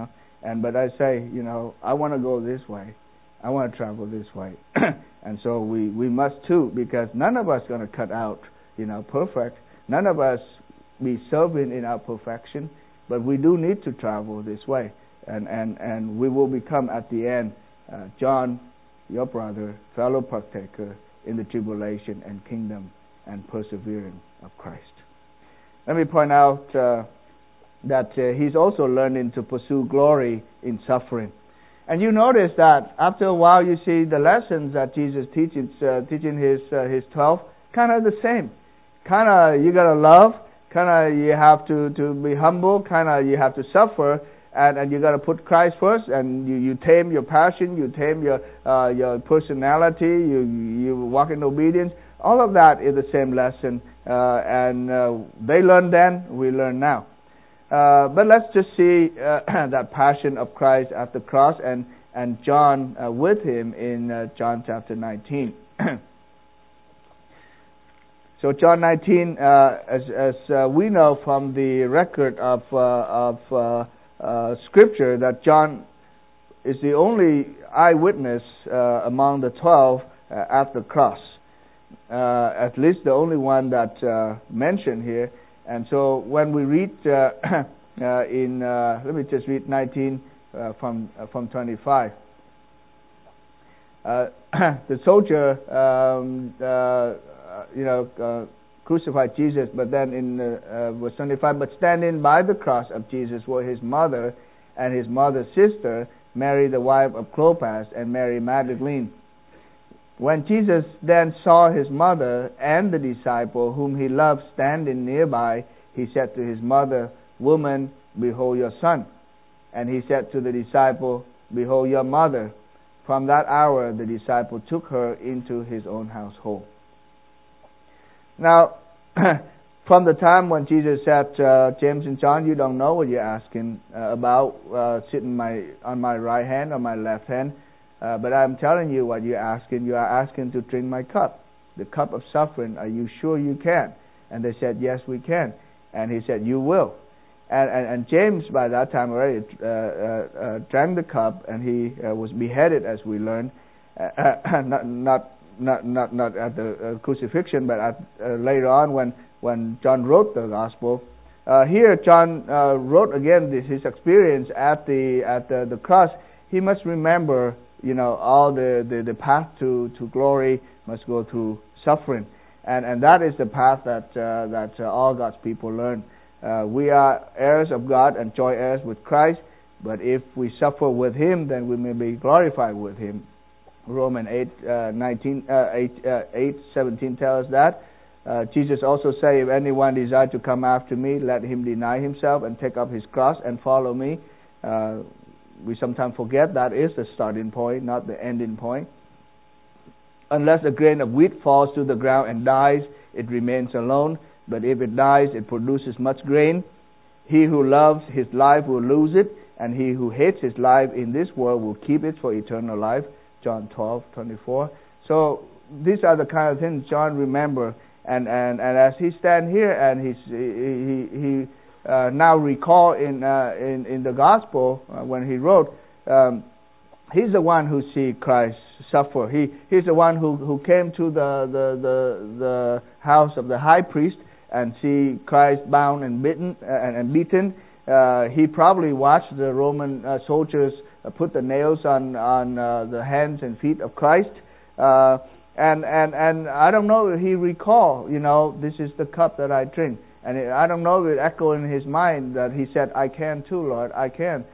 But I say, I want to go this way. I want to travel this way. And so we must too, because none of us going to cut out, perfect. None of us be serving in our perfection, but we do need to travel this way. And we will become at the end, John, your brother, fellow partaker in the tribulation and kingdom and persevering of Christ. Let me point out that he's also learning to pursue glory in suffering. And you notice that after a while you see the lessons that Jesus teaching his 12, kind of the same. Kind of you got to love, kind of you have to be humble, kind of you have to suffer, and you got to put Christ first, and you tame your passion, you tame your personality, you walk in obedience. All of that is the same lesson, and they learned then, we learn now. But let's just see that passion of Christ at the cross, and John with him in John chapter 19. So John 19, as we know from the record of Scripture, that John is the only eyewitness among the 12 at the cross. At least the only one that mentioned here. And so when we read let me just read 19 from 25. The soldier, crucified Jesus, but then in verse 25, but standing by the cross of Jesus were his mother and his mother's sister, Mary the wife of Clopas, and Mary Magdalene. When Jesus then saw his mother and the disciple whom he loved standing nearby, he said to his mother, Woman, behold your son. And he said to the disciple, Behold your mother. From that hour the disciple took her into his own household. Now, from the time when Jesus said, James and John, you don't know what you're asking about sitting on my right hand or my left hand. But I'm telling you what you're asking. You are asking to drink my cup, the cup of suffering. Are you sure you can? And they said, yes, we can. And he said, you will. And James, by that time already, drank the cup, and he was beheaded, as we learned, not at the crucifixion, but later on when John wrote the gospel. Here, John wrote again his experience at the cross. He must remember, all the path to glory must go through suffering, and that is the path that all God's people learn. We are heirs of God and joint heirs with Christ, but if we suffer with Him, then we may be glorified with Him. Romans 8:17 tells us that. Jesus also said, if anyone desires to come after me, let him deny himself and take up his cross and follow me. We sometimes forget that is the starting point, not the ending point. Unless a grain of wheat falls to the ground and dies, it remains alone. But if it dies, it produces much grain. He who loves his life will lose it, and he who hates his life in this world will keep it for eternal life. John 12:24. So these are the kind of things John remember, and as he stand here and he now recall in the gospel when he wrote, he's the one who see Christ suffer. He's the one who came to the house of the high priest and see Christ bound and beaten. He probably watched the Roman soldiers put the nails on the hands and feet of Christ. And I don't know if he recall, this is the cup that I drink. And I don't know if it echoed in his mind that he said, I can too, Lord, I can.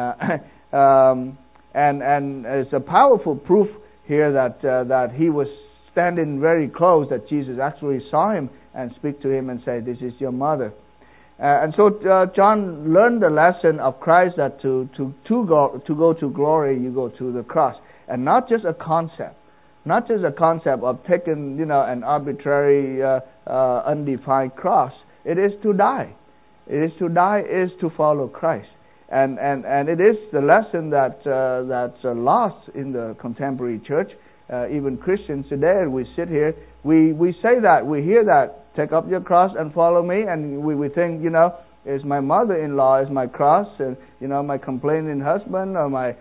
And it's a powerful proof here that he was standing very close, that Jesus actually saw him and speak to him and say, this is your mother. And so John learned the lesson of Christ that to go to glory, you go to the cross. And not just a concept. Not just a concept of taking, an arbitrary, undefined cross. It is to die. It is to die is to follow Christ. And it is the lesson that's lost in the contemporary church. Even Christians today, we sit here, we say that, we hear that, take up your cross and follow me, and we think, Is my mother-in-law is my cross, and my complaining husband, or my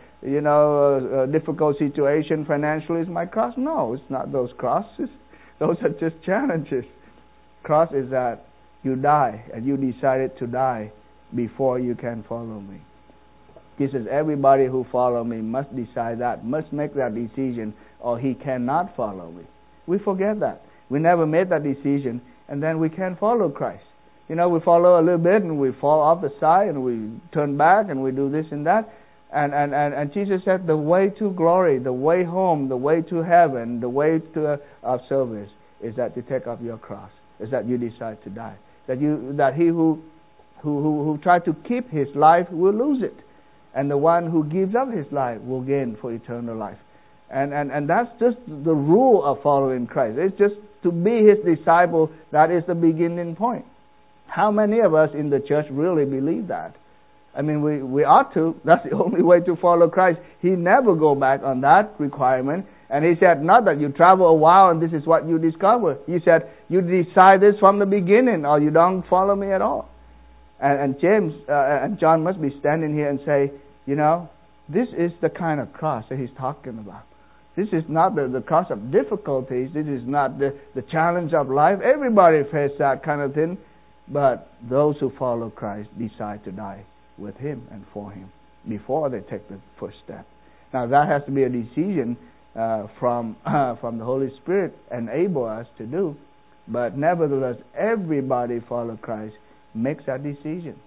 difficult situation financially is my cross? No, it's not those crosses. Those are just challenges. Cross is that you die, and you decided to die before you can follow me. He says everybody who follow me must decide that, must make that decision, or he cannot follow me. We forget that. We never made that decision, and then we can't follow Christ. We follow a little bit, and we fall off the side, and we turn back, and we do this and that. And Jesus said the way to glory, the way home, the way to heaven, the way to of service is that you take up your cross, is that you decide to die. That he who tries to keep his life will lose it, and the one who gives up his life will gain for eternal life. And that's just the rule of following Christ. It's just to be his disciple. That is the beginning point. How many of us in the church really believe that? I mean, we ought to. That's the only way to follow Christ. He never go back on that requirement. And he said, not that you travel a while and this is what you discover. He said, you decide this from the beginning, or you don't follow me at all. And James and John must be standing here and say, this is the kind of cross that he's talking about. This is not the cross of difficulties. This is not the challenge of life. Everybody faces that kind of thing. But those who follow Christ decide to die with him and for him before they take the first step. Now that has to be a decision from the Holy Spirit enable us to do. But nevertheless, everybody follow Christ makes that decision.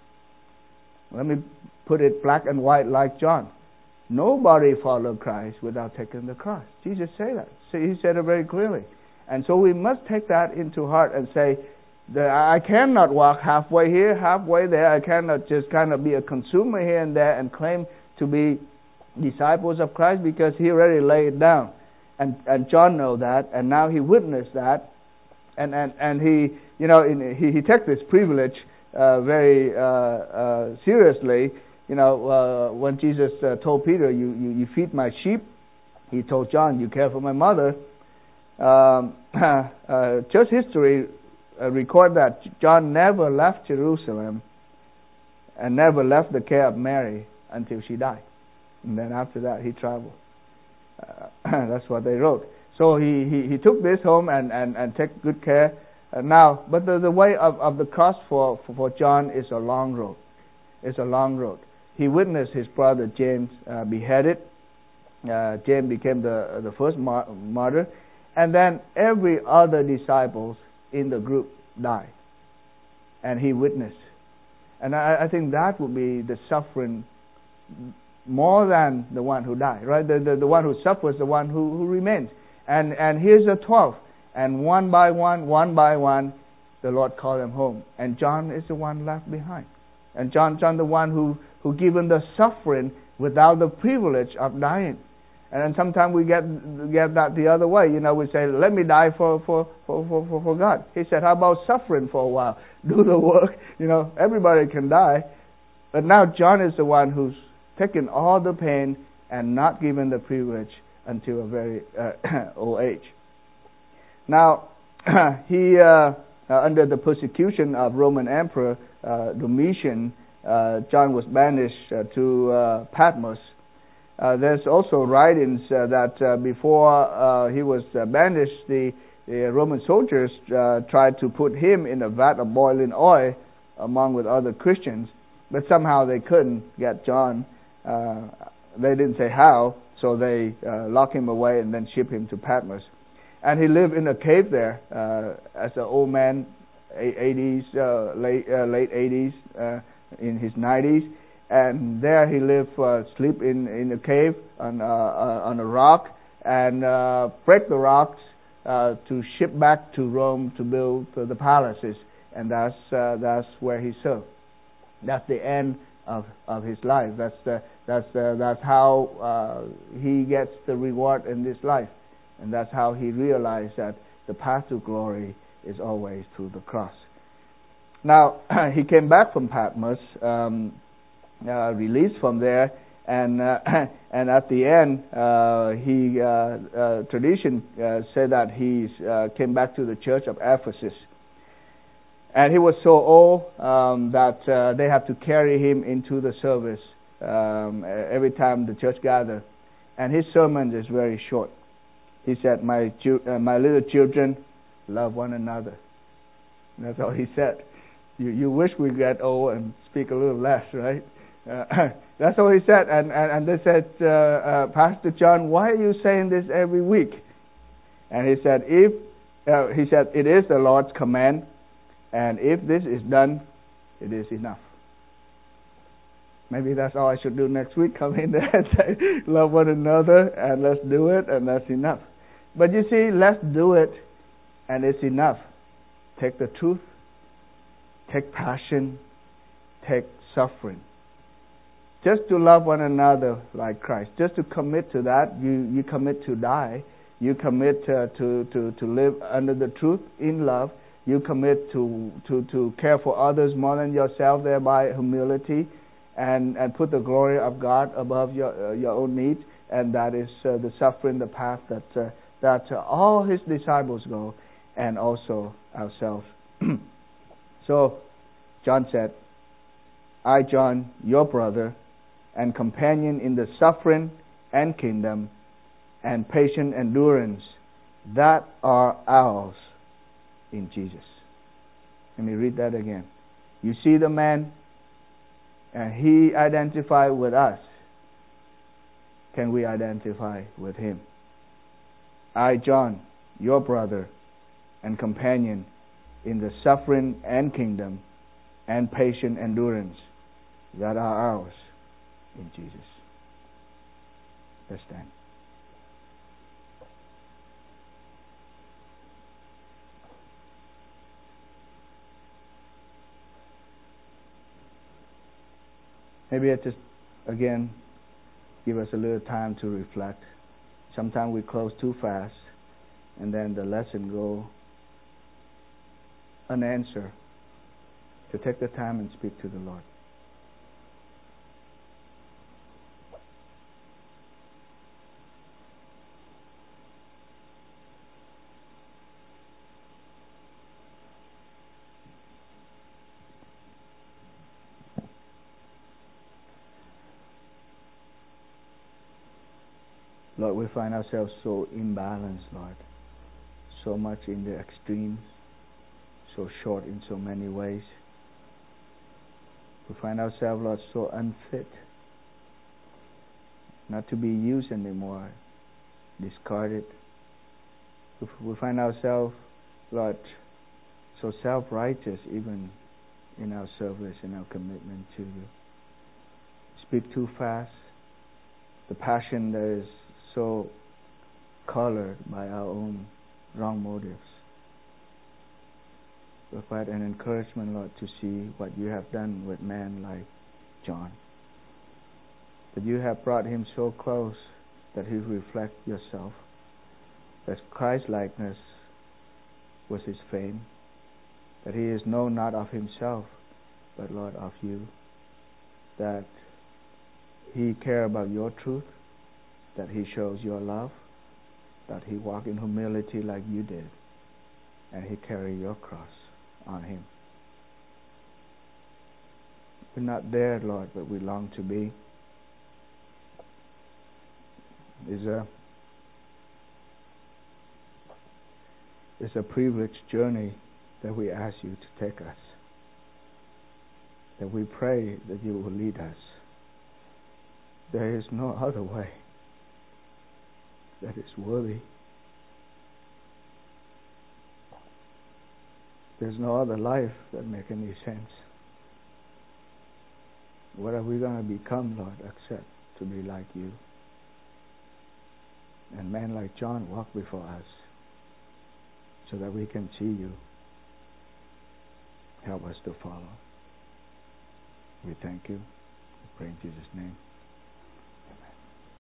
Let me put it black and white like John. Nobody followed Christ without taking the cross. Jesus said that. He said it very clearly. And so we must take that into heart and say, that I cannot walk halfway here, halfway there. I cannot just kind of be a consumer here and there and claim to be disciples of Christ, because he already laid it down. And John knows that, and now he witnessed that. And he, he took this privilege very seriously. When Jesus told Peter, you feed my sheep, he told John, you care for my mother. Church history record that John never left Jerusalem and never left the care of Mary until she died. And then after that, he traveled. That's what they wrote. So he took this home and took good care. Now, but the way of the cross for John is a long road. It's a long road. He witnessed his brother James beheaded. James became the first martyr. And then every other disciples in the group died. And he witnessed. And I think that would be the suffering more than the one who died, right? The one who suffers, the one who remains. And here's the 12. And one by one, the Lord called them home. And John is the one left behind. And John the one who given the suffering without the privilege of dying. And sometimes we get that the other way. We say, let me die for God. He said, how about suffering for a while? Do the work. Everybody can die. But now John is the one who's taken all the pain and not given the privilege until a very old age. Now, he under the persecution of Roman Emperor Domitian, John was banished to Patmos. There's also writings that before he was banished, the Roman soldiers tried to put him in a vat of boiling oil along with other Christians, but somehow they couldn't get John. They didn't say how, so they locked him away and then shipped him to Patmos. And he lived in a cave there as an old man, 80s, late 80s, in his 90s. And there he lived, sleep in a cave on a rock, and break the rocks to ship back to Rome to build the palaces. And that's where he served. That's the end of his life. That's how he gets the reward in this life. And that's how he realized that the path to glory is always through the cross. Now, he came back from Patmos, released from there, and at the end, tradition said that he came back to the church of Ephesus. And he was so old that they had to carry him into the service every time the church gathered. And his sermon is very short. He said, my little children, love one another. And that's all he said. You wish we get old and speak a little less, right? That's all he said. And they said, Pastor John, why are you saying this every week? And he said, it is the Lord's command, and if this is done, it is enough. Maybe that's all I should do next week. Come in there and say, love one another, and let's do it, and that's enough. But you see, let's do it, and it's enough. Take the truth, take passion, take suffering. Just to love one another like Christ. Just to commit to that, you commit to die. You commit to live under the truth in love. You commit to care for others more than yourself, thereby humility, and put the glory of God above your own needs. And that is the suffering, the path that all His disciples go, and also ourselves. So, John said, I, John, your brother and companion in the suffering and kingdom and patient endurance that are ours in Jesus. Let me read that again. You see the man, and he identified with us. Can we identify with him? I, John, your brother and companion in the suffering and kingdom and patient endurance that are ours in Jesus. Let's stand. Maybe I just, again, give us a little time to reflect. Sometimes we close too fast, and then the lesson go unanswered. To take the time and speak to the Lord. Lord, we find ourselves so imbalanced, Lord. So much in the extremes. So short in so many ways. We find ourselves, Lord, so unfit. Not to be used anymore. Discarded. We find ourselves, Lord, so self-righteous even in our service, in our commitment to you. Speak too fast. The passion that is so colored by our own wrong motives. Provide an encouragement, Lord, to see what you have done with men like John. That you have brought him so close that he reflects yourself. That Christ-likeness was his fame. That he is known not of himself, but, Lord, of you. That he cares about your truth. That he shows your love. That he walked in humility like you did. And he carried your cross on him. We're not there, Lord, but we long to be. It's a privileged journey that we ask you to take us. That we pray that you will lead us. There is no other way that is worthy. There's no other life that makes any sense. What are we going to become, Lord, except to be like you? And men like John walk before us so that we can see you. Help us to follow. We thank you. We pray in Jesus' name.